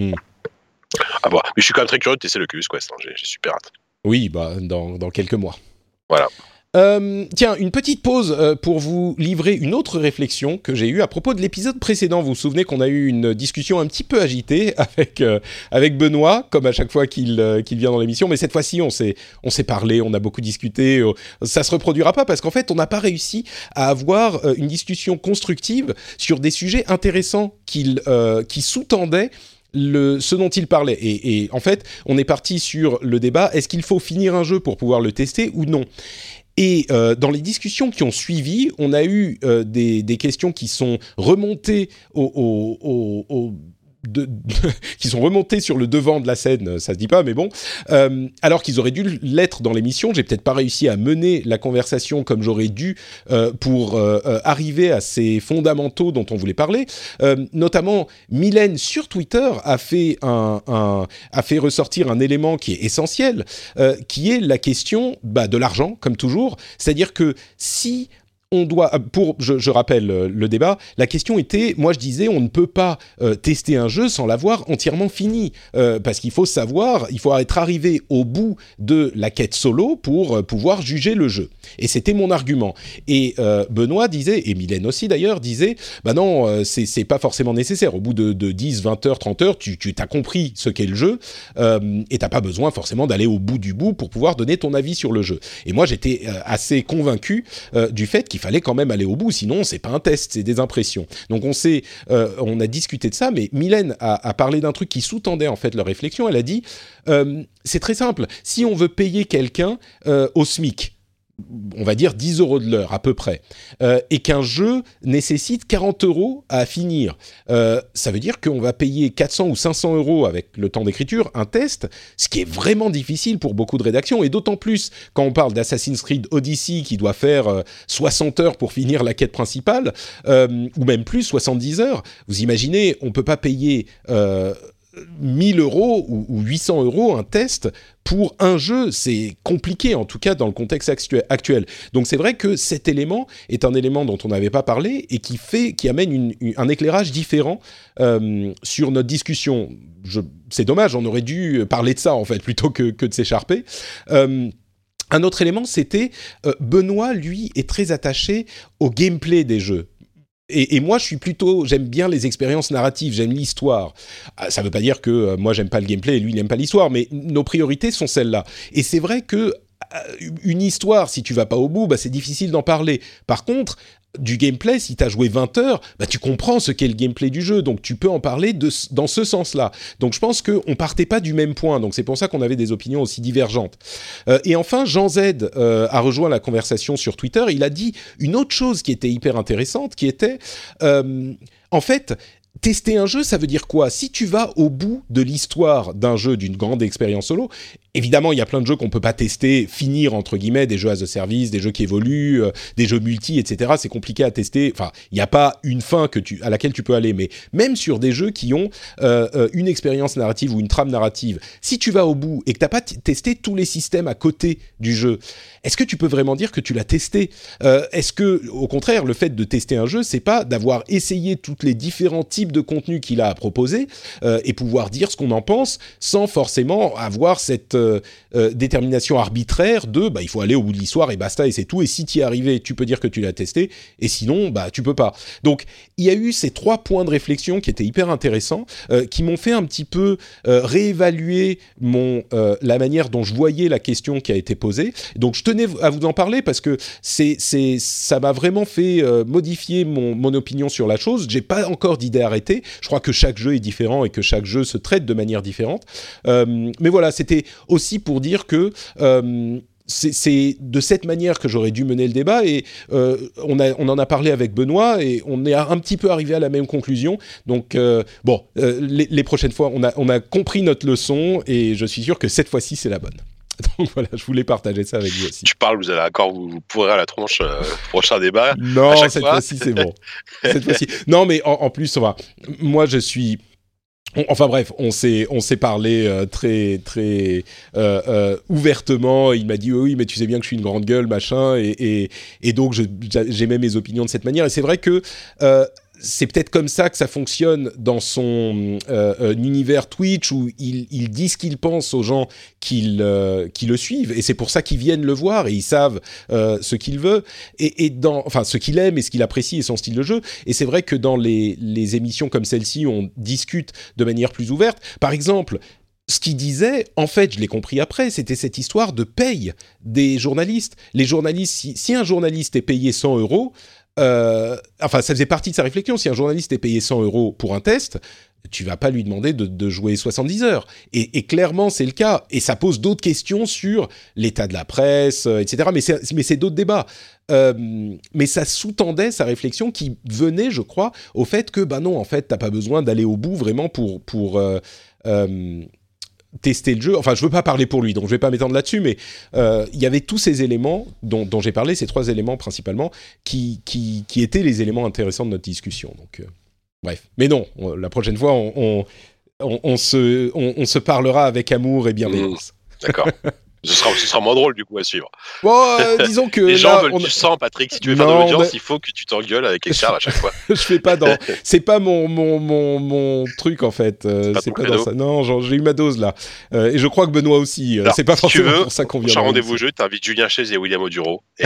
À voir. Mais je suis quand même très curieux de tester l'Oculus Quest. Hein. J'ai super hâte. Oui, dans quelques mois. Voilà. Tiens, une petite pause pour vous livrer une autre réflexion que j'ai eue à propos de l'épisode précédent. Vous vous souvenez qu'on a eu une discussion un petit peu agitée avec Benoît, comme à chaque fois qu'il vient dans l'émission. Mais cette fois-ci, on s'est parlé, on a beaucoup discuté. Ça se reproduira pas parce qu'en fait, on n'a pas réussi à avoir une discussion constructive sur des sujets intéressants qui sous-tendaient ce dont il parlait. Et en fait, on est parti sur le débat, est-ce qu'il faut finir un jeu pour pouvoir le tester ou non ? Et dans les discussions qui ont suivi, on a eu des questions qui sont remontées qui sont remontés sur le devant de la scène, ça se dit pas, mais bon, alors qu'ils auraient dû l'être dans l'émission. J'ai peut-être pas réussi à mener la conversation comme j'aurais dû pour arriver à ces fondamentaux dont on voulait parler. Notamment, Mylène sur Twitter a fait ressortir un élément qui est essentiel, qui est la question de l'argent, comme toujours. C'est-à-dire que si on doit, je rappelle le débat, la question était, moi je disais, on ne peut pas tester un jeu sans l'avoir entièrement fini, parce qu'il faut savoir, il faut être arrivé au bout de la quête solo pour pouvoir juger le jeu. Et c'était mon argument. Et Benoît disait, et Mylène aussi d'ailleurs, disait, bah non, c'est pas forcément nécessaire. Au bout de 10, 20 heures, 30 heures, tu t'as compris ce qu'est le jeu, et t'as pas besoin forcément d'aller au bout du bout pour pouvoir donner ton avis sur le jeu. Et moi, j'étais assez convaincu du fait qu'il fallait quand même aller au bout, sinon c'est pas un test, c'est des impressions. Donc on a discuté de ça, mais Mylène a parlé d'un truc qui sous-tendait en fait leur réflexion. Elle a dit, c'est très simple, si on veut payer quelqu'un au SMIC, on va dire 10 € de l'heure à peu près, et qu'un jeu nécessite 40 € à finir, ça veut dire qu'on va payer 400 ou 500 € avec le temps d'écriture, un test, ce qui est vraiment difficile pour beaucoup de rédactions, et d'autant plus quand on parle d'Assassin's Creed Odyssey qui doit faire 60 heures pour finir la quête principale, ou même plus, 70 heures. Vous imaginez, on ne peut pas payer 1000 € ou 800 € un test pour un jeu, c'est compliqué en tout cas dans le contexte actuel. Donc c'est vrai que cet élément est un élément dont on n'avait pas parlé et qui amène un éclairage différent sur notre discussion. C'est dommage, on aurait dû parler de ça en fait plutôt que de s'écharper. Un autre élément, c'était Benoît, lui, est très attaché au gameplay des jeux. Et moi, j'aime bien les expériences narratives, j'aime l'histoire. Ça ne veut pas dire que moi, j'aime pas le gameplay et lui, il n'aime pas l'histoire, mais nos priorités sont celles-là. Et c'est vrai que une histoire, si tu vas pas au bout, bah, c'est difficile d'en parler. Par contre, du gameplay, si tu as joué 20 heures, bah, tu comprends ce qu'est le gameplay du jeu, donc tu peux en parler dans ce sens-là. Donc je pense qu'on partait pas du même point, donc c'est pour ça qu'on avait des opinions aussi divergentes. Et enfin, Jean Z a rejoint la conversation sur Twitter, il a dit une autre chose qui était hyper intéressante, qui était, en fait, tester un jeu, ça veut dire quoi ? Si tu vas au bout de l'histoire d'un jeu, d'une grande expérience solo, évidemment, il y a plein de jeux qu'on peut pas tester, finir entre guillemets, des jeux as a service, des jeux qui évoluent, des jeux multi, etc. C'est compliqué à tester. Enfin, il n'y a pas une fin à laquelle tu peux aller, mais même sur des jeux qui ont une expérience narrative ou une trame narrative, si tu vas au bout et que t'as pas testé tous les systèmes à côté du jeu, est-ce que tu peux vraiment dire que tu l'as testé ? Est-ce que, au contraire, le fait de tester un jeu, c'est pas d'avoir essayé tous les différents types de contenus qu'il a à proposer et pouvoir dire ce qu'on en pense sans forcément avoir cette détermination arbitraire de il faut aller au bout de l'histoire et basta et c'est tout, et si tu y es arrivé tu peux dire que tu l'as testé et sinon tu peux pas. Donc il y a eu ces 3 points de réflexion qui étaient hyper intéressants, qui m'ont fait un petit peu réévaluer la manière dont je voyais la question qui a été posée. Donc je tenais à vous en parler parce que ça m'a vraiment fait modifier mon opinion sur la chose. J'ai pas encore d'idée arrêtée, je crois que chaque jeu est différent et que chaque jeu se traite de manière différente, mais voilà, c'était aussi pour dire que c'est de cette manière que j'aurais dû mener le débat, et on en a parlé avec Benoît et on est un petit peu arrivé à la même conclusion. Donc les prochaines fois, on a compris notre leçon et je suis sûr que cette fois-ci c'est la bonne. Donc voilà, je voulais partager ça avec vous aussi. Tu parles, vous allez encore vous pourrez à la tronche prochain débat. Non, cette fois-ci c'est bon. Cette fois-ci. Non, mais en plus, moi je suis. Enfin bref, on s'est parlé très très ouvertement. Il m'a dit oui, mais tu sais bien que je suis une grande gueule, machin, et donc j'aimais mes opinions de cette manière. Et c'est vrai que c'est peut-être comme ça que ça fonctionne dans son univers Twitch, où il dit ce qu'il pense aux gens qui le suivent, et c'est pour ça qu'ils viennent le voir, et ils savent ce qu'il veut, ce qu'il aime et ce qu'il apprécie et son style de jeu. Et c'est vrai que dans les émissions comme celle-ci, on discute de manière plus ouverte. Par exemple, ce qu'il disait, en fait, je l'ai compris après, c'était cette histoire de paye des journalistes. Les journalistes, si un journaliste est payé 100 €, ça faisait partie de sa réflexion. Si un journaliste est payé 100 € pour un test, tu vas pas lui demander de jouer 70 heures. Et clairement, c'est le cas. Et ça pose d'autres questions sur l'état de la presse, etc. Mais c'est d'autres débats. Mais ça sous-tendait sa réflexion qui venait, je crois, au fait que, non, en fait, t'as pas besoin d'aller au bout vraiment pour tester le jeu. Enfin, je veux pas parler pour lui, donc je vais pas m'étendre là-dessus, mais il y avait tous ces éléments dont j'ai parlé, ces 3 éléments principalement, qui étaient les éléments intéressants de notre discussion. Donc, bref. Mais non, la prochaine fois, on se parlera avec amour et bienveillance. D'accord. Ce sera moins drôle du coup à suivre. Bon, disons que les gens là, veulent du sang, Patrick. Si tu veux faire de l'audience, il faut que tu t'engueules avec Excel à chaque fois. Je fais pas dans. C'est pas mon truc en fait. C'est pas dans ça. Non, j'ai eu ma dose là. Et je crois que Benoît aussi. Alors, c'est pas si forcément tu veux, pour ça qu'on vient. Prochain rendez-vous jeu, t'invites Julien Chaise et William Oduro. Et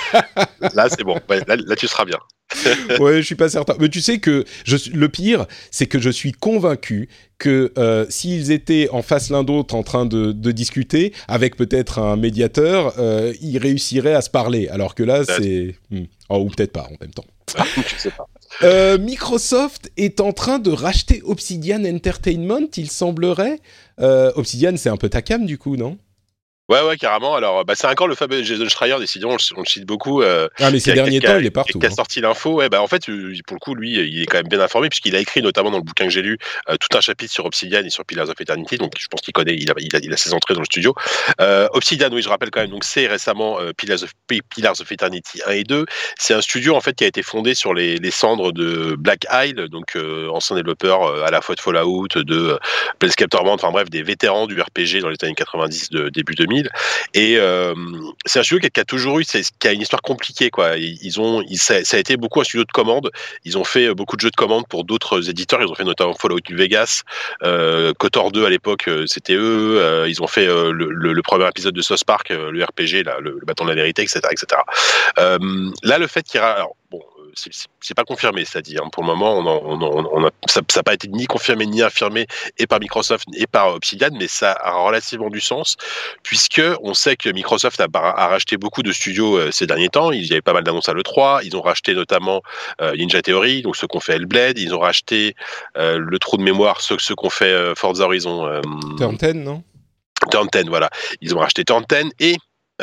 là, c'est bon. Ouais, là, tu seras bien. Ouais, je suis pas certain. Mais tu sais que le pire, c'est que je suis convaincu que s'ils étaient en face l'un d'autre en train de discuter, avec peut-être un médiateur, ils réussiraient à se parler. Alors que là, c'est... Oh, ou peut-être pas en même temps. Je sais pas. Microsoft est en train de racheter Obsidian Entertainment, il semblerait. Obsidian, c'est un peu ta cam du coup, non ? Ouais, carrément. Alors, c'est encore le fameux Jason Schreier, décidément, on le cite beaucoup. Mais ces derniers temps, il est partout. Qui a sorti l'info. Ouais, en fait, pour le coup, lui, il est quand même bien informé, puisqu'il a écrit, notamment dans le bouquin que j'ai lu, tout un chapitre sur Obsidian et sur Pillars of Eternity. Donc, je pense qu'il connaît, il a ses entrées dans le studio. Obsidian, oui, je rappelle quand même, donc c'est récemment Pillars of Eternity 1 et 2. C'est un studio, en fait, qui a été fondé sur les cendres de Black Isle, donc ancien développeur à la fois de Fallout, de Planescape Torment, enfin bref, des vétérans du RPG dans les années 90, début 2000. Et c'est un studio qui a toujours eu, qui a une histoire compliquée, quoi. Ça a été beaucoup un studio de commande. Ils ont fait beaucoup de jeux de commande pour d'autres éditeurs. Ils ont fait notamment Fallout New Vegas, KOTOR 2 à l'époque, c'était eux. Ils ont fait le premier épisode de South Park, le RPG, là, le bâton de la vérité, etc., etc. Là, le fait qu'il y a, alors, bon, c'est pas confirmé, c'est-à-dire pour le moment, ça n'a pas été ni confirmé ni affirmé et par Microsoft et par Obsidian, mais ça a relativement du sens puisque on sait que Microsoft a racheté beaucoup de studios ces derniers temps. Il y avait pas mal d'annonces à l'E3. Ils ont racheté notamment Ninja Theory, donc ceux qu'on fait Hellblade. Ils ont racheté le trou de mémoire, ceux qu'on fait Forza Horizon. Turn 10, non ? Turn 10, voilà. Ils ont racheté Turn 10 et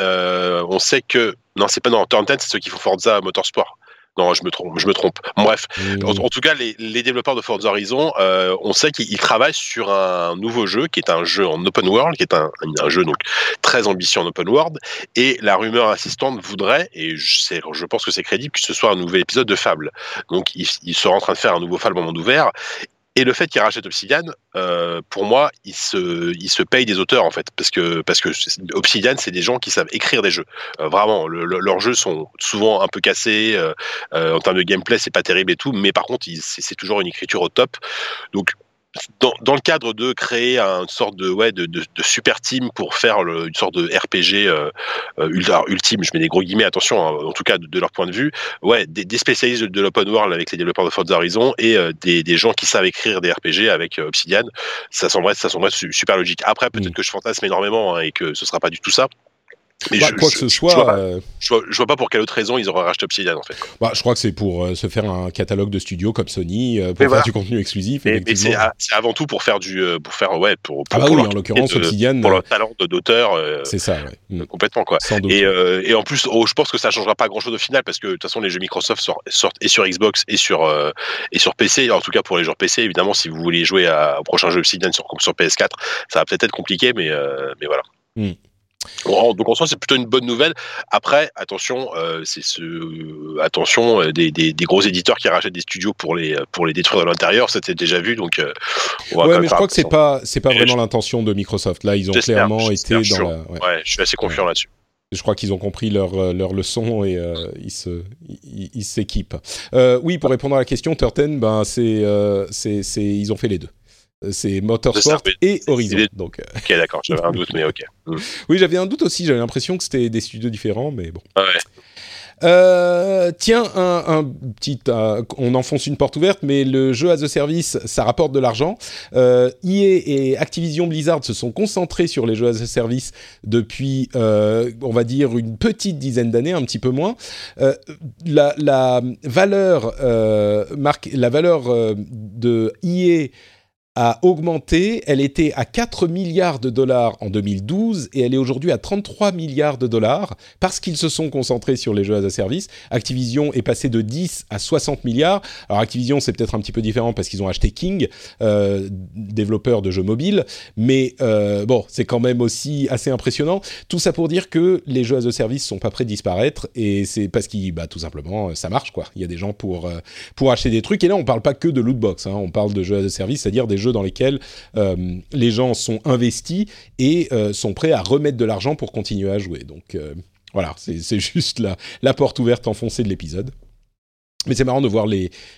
on sait que Turn 10, c'est ceux qui font Forza Motorsport. Non, je me trompe. Bref, en tout cas, les développeurs de Forza Horizon, on sait qu'ils travaillent sur un nouveau jeu, qui est un jeu en open world, qui est un jeu donc très ambitieux en open world. Et la rumeur insistante voudrait, et je pense que c'est crédible, que ce soit un nouvel épisode de Fable. Donc, ils seraient en train de faire un nouveau Fable en monde ouvert. Et le fait qu'ils rachètent Obsidian, pour moi, ils se payent des auteurs en fait, parce que Obsidian, c'est des gens qui savent écrire des jeux. Vraiment, leurs jeux sont souvent un peu cassés en termes de gameplay, c'est pas terrible et tout, mais par contre, c'est toujours une écriture au top. Donc dans le cadre de créer une sorte de super team pour faire une sorte de RPG ultime, je mets des gros guillemets, attention, hein, en tout cas de leur point de vue, des spécialistes de l'open world avec les développeurs de Forza Horizon et des gens qui savent écrire des RPG avec Obsidian, ça semblerait super logique. Après, peut-être que je fantasme énormément et que ce sera pas du tout ça. Mais quoi que ce soit, je vois pas pour quelle autre raison ils auraient racheté Obsidian en fait. Je crois que c'est pour se faire un catalogue de studios comme Sony, pour faire du contenu exclusif. Mais c'est avant tout pour faire pour oui, en l'occurrence Obsidian pour leur talent d'auteur. C'est ça, complètement quoi. Sans doute. Et en plus, je pense que ça changera pas grand chose au final parce que de toute façon les jeux Microsoft sortent et sur Xbox et sur PC. En tout cas pour les joueurs PC, évidemment, si vous voulez jouer au prochain jeu Obsidian sur PS4, ça va peut-être être compliqué, mais voilà. Donc en soi c'est plutôt une bonne nouvelle. Après attention, des gros éditeurs qui rachètent des studios pour les détruire de l'intérieur, c'était déjà vu, donc mais je crois que c'est pas vraiment l'intention de Microsoft. Là ils ont clairement été dans la... je suis assez confiant là-dessus. Je crois qu'ils ont compris leur leçon et ils s'équipent. Oui, pour répondre à la question, Turten, ils ont fait les deux. C'est Motorsport et Horizon. Donc, ok, d'accord, j'avais un doute, mais ok. Oui, j'avais un doute aussi, j'avais l'impression que c'était des studios différents, mais bon. Ouais. Tiens, un petit... on enfonce une porte ouverte, mais le jeu as a service, ça rapporte de l'argent. EA et Activision Blizzard se sont concentrés sur les jeux as a service depuis, on va dire, une petite dizaine d'années, un petit peu moins. La valeur de EA a augmenté, elle était à 4 milliards de dollars en 2012 et elle est aujourd'hui à 33 milliards de dollars parce qu'ils se sont concentrés sur les jeux as a service. Activision est passé de 10 à 60 milliards. Alors Activision, c'est peut-être un petit peu différent parce qu'ils ont acheté King, développeur de jeux mobiles, mais c'est quand même aussi assez impressionnant. Tout ça pour dire que les jeux as a service sont pas prêts de disparaître et c'est parce qu'ils, tout simplement, ça marche quoi. Il y a des gens pour acheter des trucs et là on parle pas que de lootbox, on parle de jeux as a service, c'est-à-dire des jeux dans lesquels les gens sont investis et sont prêts à remettre de l'argent pour continuer à jouer. Donc voilà, c'est juste la porte ouverte enfoncée de l'épisode. Mais c'est marrant de voir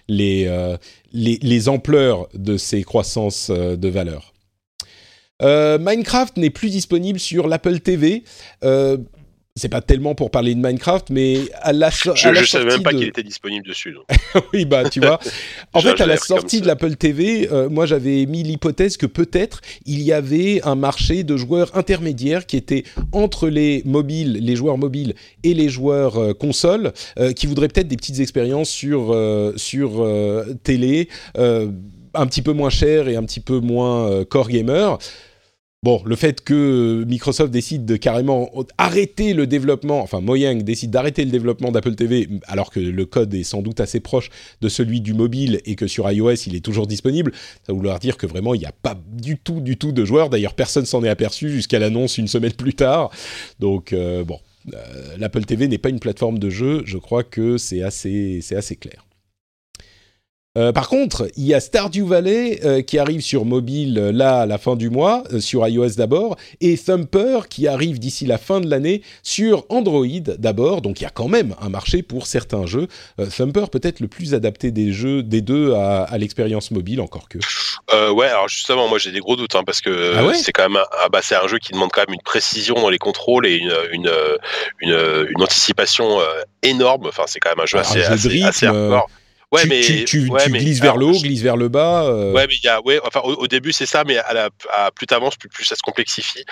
les ampleurs de ces croissances de valeur. Minecraft n'est plus disponible sur l'Apple TV. C'est pas tellement pour parler de Minecraft, mais je savais même pas qu'il était disponible dessus. Oui, bah tu vois. En fait, à la sortie de l'Apple TV, moi j'avais mis l'hypothèse que peut-être il y avait un marché de joueurs intermédiaires qui était entre les joueurs mobiles et les joueurs consoles, qui voudraient peut-être des petites expériences sur télé, un petit peu moins chères et un petit peu moins core gamer. Bon, le fait que Microsoft décide de carrément arrêter le développement, enfin Mojang décide d'arrêter le développement d'Apple TV, alors que le code est sans doute assez proche de celui du mobile et que sur iOS il est toujours disponible, ça veut vouloir dire que vraiment il n'y a pas du tout de joueurs. D'ailleurs, personne s'en est aperçu jusqu'à l'annonce une semaine plus tard. Donc l'Apple TV n'est pas une plateforme de jeu, je crois que c'est assez clair. Par contre, il y a Stardew Valley qui arrive sur mobile là à la fin du mois, sur iOS d'abord, et Thumper qui arrive d'ici la fin de l'année sur Android d'abord. Donc il y a quand même un marché pour certains jeux. Thumper peut-être le plus adapté des deux à l'expérience mobile, encore que. Ouais, alors justement, moi j'ai des gros doutes parce que c'est quand même c'est un jeu qui demande quand même une précision dans les contrôles et une anticipation énorme. Enfin, c'est quand même un jeu assez hardcore. Ouais, tu glisses vers le haut, glisses vers le bas. Ouais, mais au début c'est ça, mais plus t'avances, plus ça se complexifie.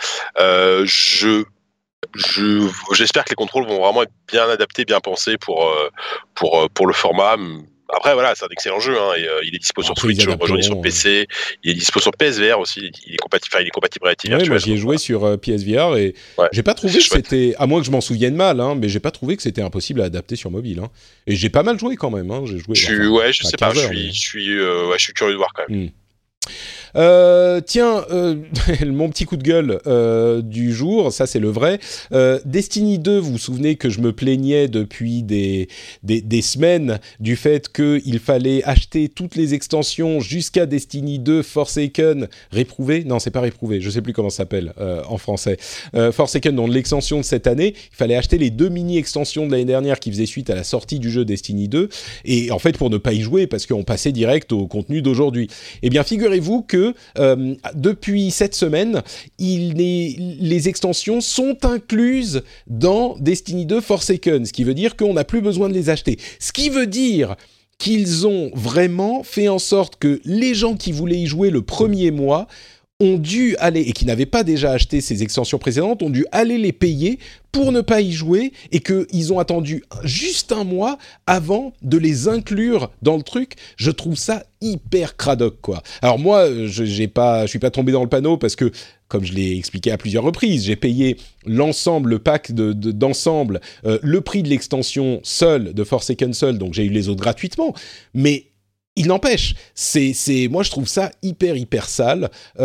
J'espère que les contrôles vont vraiment être bien adaptés, bien pensés pour le format. Après voilà, c'est un excellent jeu et il est dispo sur Switch, rejoignez sur PC, il est dispo sur PSVR aussi, il est compatible réalité virtuelle. Moi j'y ai joué sur PSVR et j'ai pas trouvé que c'était, à moins que je m'en souvienne mal, mais j'ai pas trouvé que c'était impossible à adapter sur mobile. Et j'ai pas mal joué quand même. J'ai joué. Je sais pas, je suis curieux de voir quand même. Tiens, mon petit coup de gueule du jour, ça c'est le vrai. Destiny 2, vous vous souvenez que je me plaignais depuis des semaines du fait qu'il fallait acheter toutes les extensions jusqu'à Destiny 2 Forsaken réprouvé. Non, c'est pas réprouvé, je sais plus comment ça s'appelle en français. Forsaken, donc l'extension de cette année, il fallait acheter les 2 mini-extensions de l'année dernière qui faisaient suite à la sortie du jeu Destiny 2. Et en fait, pour ne pas y jouer, parce qu'on passait direct au contenu d'aujourd'hui. Eh bien, figurez-vous que depuis cette semaine, les extensions sont incluses dans Destiny 2 Forsaken, ce qui veut dire qu'on n'a plus besoin de les acheter. Ce qui veut dire qu'ils ont vraiment fait en sorte que les gens qui voulaient y jouer le premier mois ont dû aller, et qui n'avaient pas déjà acheté ces extensions précédentes, ont dû aller les payer pour ne pas y jouer, et qu'ils ont attendu juste un mois avant de les inclure dans le truc. Je trouve ça hyper cradoc, quoi. Alors moi, je suis pas tombé dans le panneau parce que, comme je l'ai expliqué à plusieurs reprises, j'ai payé l'ensemble, le pack d'ensemble, le prix de l'extension seule, de Forsaken seul, donc j'ai eu les autres gratuitement, mais il n'empêche, moi je trouve ça hyper sale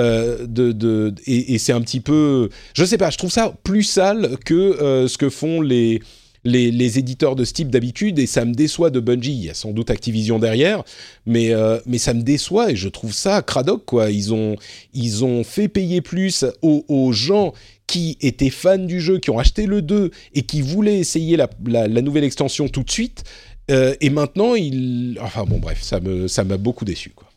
et c'est un petit peu, je sais pas, je trouve ça plus sale que ce que font les éditeurs de ce type d'habitude, et ça me déçoit de Bungie. Il y a sans doute Activision derrière, mais ça me déçoit et je trouve ça cradoc, quoi. Ils ont fait payer plus aux gens qui étaient fans du jeu, qui ont acheté le 2 et qui voulaient essayer la nouvelle extension tout de suite. Et maintenant, enfin bon, bref, ça m'a beaucoup déçu, quoi.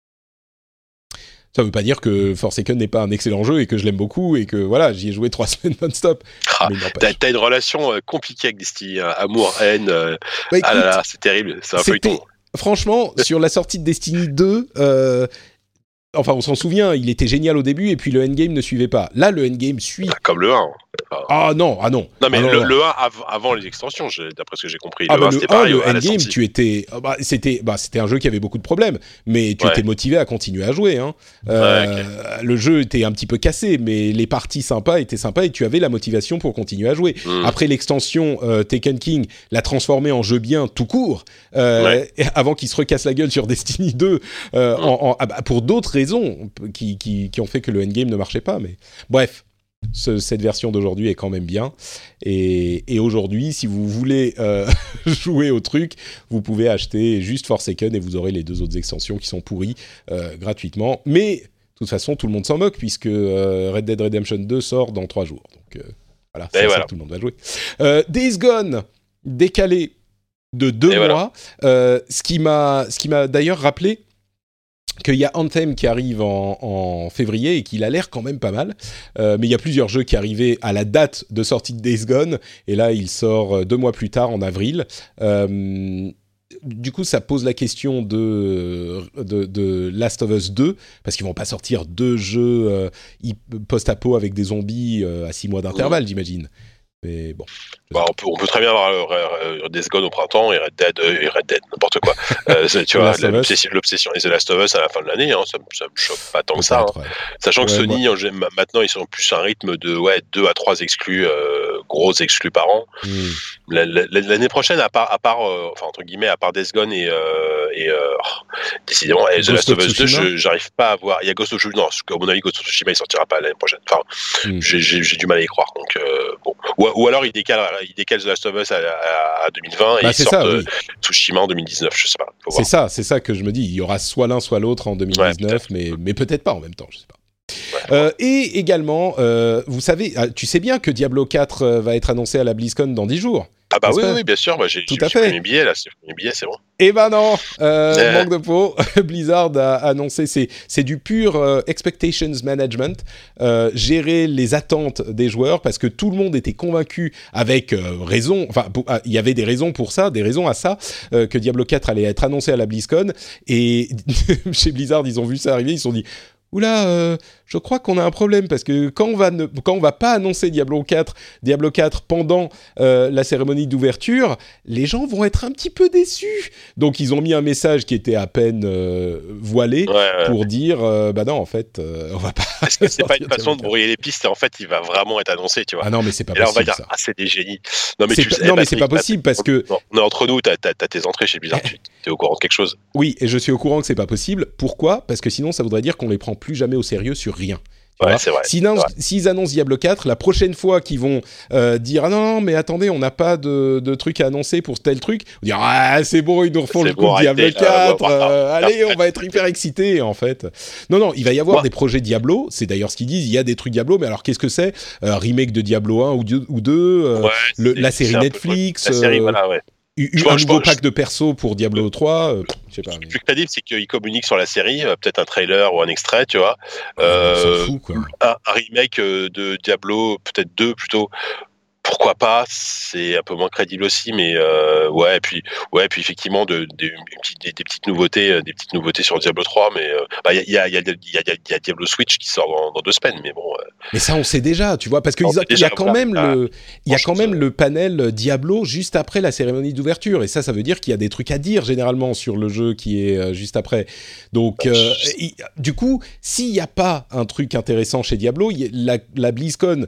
Ça veut pas dire que Forsaken n'est pas un excellent jeu et que je l'aime beaucoup et que voilà, j'y ai joué 3 semaines non-stop. T'as une relation compliquée avec Destiny, amour-haine. Écoute, c'est terrible, c'est un feuilleton. Franchement, sur la sortie de Destiny 2, enfin on s'en souvient, il était génial au début et puis le endgame ne suivait pas. Là, le endgame suit. Comme le 1. Ah non. Non, mais le 1 avant les extensions, d'après ce que j'ai compris. Le 1, c'était pareil. Le endgame, c'était un jeu qui avait beaucoup de problèmes, mais tu étais motivé à continuer à jouer. Le jeu était un petit peu cassé, mais les parties sympas étaient sympas et tu avais la motivation pour continuer à jouer. Après l'extension, Taken King l'a transformé en jeu bien tout court, avant qu'il se recasse la gueule sur Destiny 2, pour d'autres raisons qui ont fait que le endgame ne marchait pas. Mais bref. cette version d'aujourd'hui est quand même bien. Et aujourd'hui, si vous voulez jouer au truc, vous pouvez acheter juste Forsaken et vous aurez les 2 autres extensions qui sont pourries gratuitement. Mais de toute façon, tout le monde s'en moque puisque Red Dead Redemption 2 sort dans 3 jours. Donc voilà, c'est ça que tout le monde va jouer. Days Gone, décalé de 2 mois. Ce qui m'a d'ailleurs rappelé qu'il y a Anthem qui arrive en février et qu'il a l'air quand même pas mal. Mais il y a plusieurs jeux qui arrivaient à la date de sortie de Days Gone. Et là, il sort 2 mois plus tard, en avril. Du coup, ça pose la question de Last of Us 2, parce qu'ils vont pas sortir 2 jeux post-apo avec des zombies à 6 mois d'intervalle, j'imagine. Mais bon. On peut très bien avoir Days Gone au printemps et Red Dead, n'importe quoi. Tu vois, l'obsession des The Last of Us à la fin de l'année, ça me choque pas tant que ça. Hein. Ouais. Sachant que Sony, maintenant, ils sont plus un rythme de 2 à 3 exclus, grosses exclus par an. L'année prochaine, à part entre guillemets, à part Days Gone et décidément, The Last of Us 2, j'arrive pas à voir. Il y a Ghost of Tsushima, non, à mon avis, Ghost of Tsushima, il sortira pas l'année prochaine. Enfin, j'ai du mal à y croire. Donc, bon. Ou alors, il décale The Last of Us à 2020 et il sort Tsushima en 2019, je sais pas. C'est ça que je me dis. Il y aura soit l'un, soit l'autre en 2019, mais peut-être pas en même temps, je sais pas. Et également, vous savez, tu sais bien que Diablo 4 va être annoncé à la BlizzCon dans 10 jours. Ah bah oui, bien sûr, j'ai pris mes billets là, c'est bon. Eh ben non, manque de peau. Blizzard a annoncé, c'est du pur expectations management, gérer les attentes des joueurs, parce que tout le monde était convaincu avec raison, enfin il y avait des raisons pour ça, des raisons à ça, que Diablo 4 allait être annoncé à la BlizzCon, et chez Blizzard ils ont vu ça arriver, ils se sont dit oula, je crois qu'on a un problème parce que quand on va pas annoncer Diablo 4 pendant la cérémonie d'ouverture, les gens vont être un petit peu déçus. Donc ils ont mis un message qui était à peine voilé pour dire bah non en fait on va pas. Parce que c'est pas une façon de brouiller les pistes et en fait il va vraiment être annoncé, tu vois. Ah non mais c'est pas et là, possible. On va dire ça. c'est des génies. Non mais c'est pas possible parce que on est entre nous, t'as tes entrées chez Blizzard, t'es au courant de quelque chose. Oui, et je suis au courant que c'est pas possible. Pourquoi ? Parce que sinon ça voudrait dire qu'on les prend plus jamais au sérieux sur rien. C'est vrai. S'ils annoncent Diablo 4, la prochaine fois qu'ils vont dire ah non mais attendez, on n'a pas de truc à annoncer pour tel truc, on dire ah c'est bon, ils nous refont le coup de Diablo 4, allez on va être hyper excités en fait. Non, il va y avoir des projets Diablo, c'est d'ailleurs ce qu'ils disent, il y a des trucs Diablo, mais alors qu'est-ce que c'est ? Remake de Diablo 1 ou 2, la série Netflix, la série, voilà, ouais. Un nouveau pack de perso pour Diablo 3, je sais pas. Le plus crédible, c'est qu'ils communiquent sur la série, peut-être un trailer ou un extrait, tu vois. On s'en fout, quoi. Un remake de Diablo, peut-être 2 plutôt. Pourquoi pas, c'est un peu moins crédible aussi, mais et puis effectivement des petites nouveautés sur Diablo 3, mais il y a Diablo Switch qui sort dans 2 semaines, mais bon. Mais ça on sait déjà, tu vois, parce qu'il y a quand même le panel Diablo juste après la cérémonie d'ouverture, et ça veut dire qu'il y a des trucs à dire généralement sur le jeu qui est juste après. Donc du coup, s'il n'y a pas un truc intéressant chez Diablo, la BlizzCon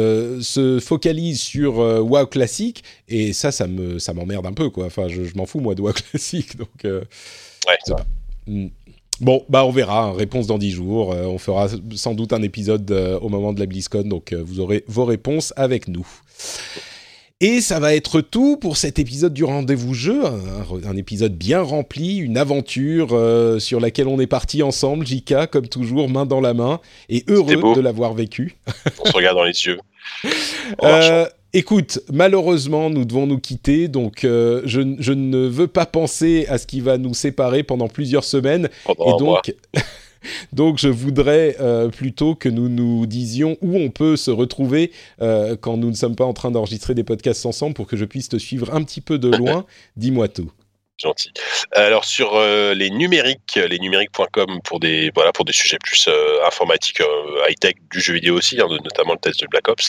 se focalise sur WoW classique, et ça m'emmerde un peu, quoi. Enfin, je m'en fous, moi, de WoW classique, donc... ça va. Bon, bah on verra, réponse dans 10 jours. On fera sans doute un épisode au moment de la BlizzCon, donc vous aurez vos réponses avec nous. Et ça va être tout pour cet épisode du Rendez-vous Jeu, un épisode bien rempli, une aventure sur laquelle on est parti ensemble, JK, comme toujours, main dans la main, et heureux de l'avoir vécu. On se regarde dans les yeux. Écoute, malheureusement, nous devons nous quitter, donc je ne veux pas penser à ce qui va nous séparer pendant plusieurs semaines. Donc je voudrais plutôt que nous nous disions où on peut se retrouver quand nous ne sommes pas en train d'enregistrer des podcasts ensemble, pour que je puisse te suivre un petit peu de loin. Dis-moi tout. Gentil. Alors sur les numériques.com pour des sujets plus informatiques, high-tech, du jeu vidéo aussi, notamment le test de Black Ops.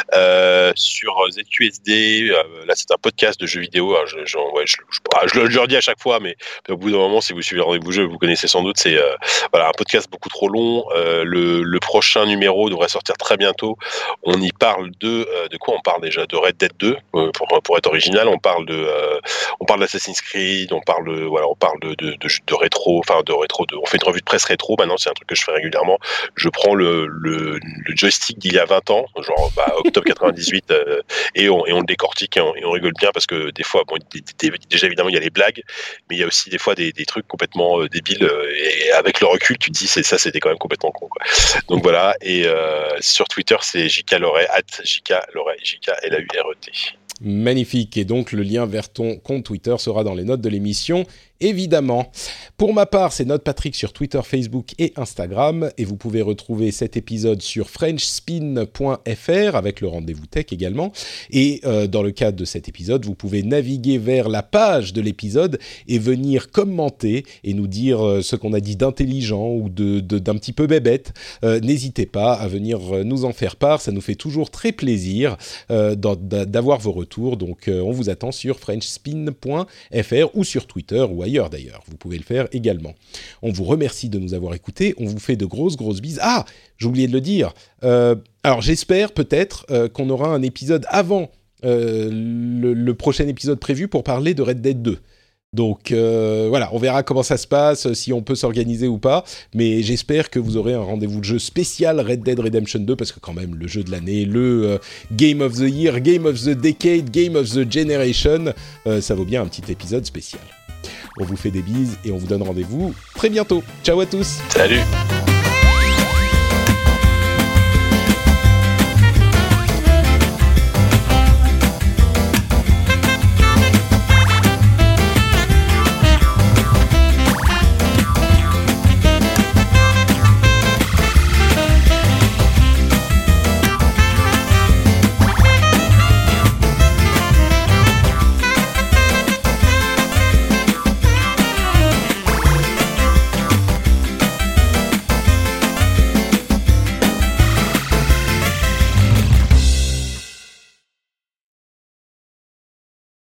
Sur ZQSD, là c'est un podcast de jeux vidéo. Hein, je le redis à chaque fois, mais au bout d'un moment, si vous suivez le Rendez-vous Jeu, vous connaissez sans doute. C'est un podcast beaucoup trop long. Le prochain numéro devrait sortir très bientôt. On y parle de quoi on parle déjà ? De Red Dead 2, pour être original. On parle d'Assassin's Creed. Grid, on parle de rétro, on fait une revue de presse rétro. Maintenant, c'est un truc que je fais régulièrement. Je prends le joystick d'il y a 20 ans, genre octobre 98, et on le décortique et on rigole bien parce que des fois, déjà évidemment il y a les blagues, mais il y a aussi des fois des trucs complètement débiles, et avec le recul tu te dis c'était quand même complètement con, quoi. Donc voilà, et sur Twitter c'est JK Loret, @JK-Loret, JK-L-A-U-R-E-T. Magnifique, et donc le lien vers ton compte Twitter sera dans les notes de l'émission, évidemment. Pour ma part, c'est NotePatrick sur Twitter, Facebook et Instagram, et vous pouvez retrouver cet épisode sur frenchspin.fr avec le rendez-vous tech également, et dans le cadre de cet épisode, vous pouvez naviguer vers la page de l'épisode et venir commenter et nous dire ce qu'on a dit d'intelligent ou d'un petit peu bébête. N'hésitez pas à venir nous en faire part, ça nous fait toujours très plaisir d'avoir vos retours, donc on vous attend sur frenchspin.fr ou sur Twitter ou ailleurs d'ailleurs, vous pouvez le faire également. On vous remercie de nous avoir écoutés, on vous fait de grosses bises. Ah, j'ai oublié de le dire, alors j'espère peut-être qu'on aura un épisode avant le prochain épisode prévu pour parler de Red Dead 2. Donc voilà, on verra comment ça se passe, si on peut s'organiser ou pas, mais j'espère que vous aurez un rendez-vous de jeu spécial Red Dead Redemption 2, parce que quand même le jeu de l'année, le Game of the Year, Game of the Decade, Game of the Generation, ça vaut bien un petit épisode spécial. On vous fait des bises et on vous donne rendez-vous très bientôt. Ciao à tous. Salut.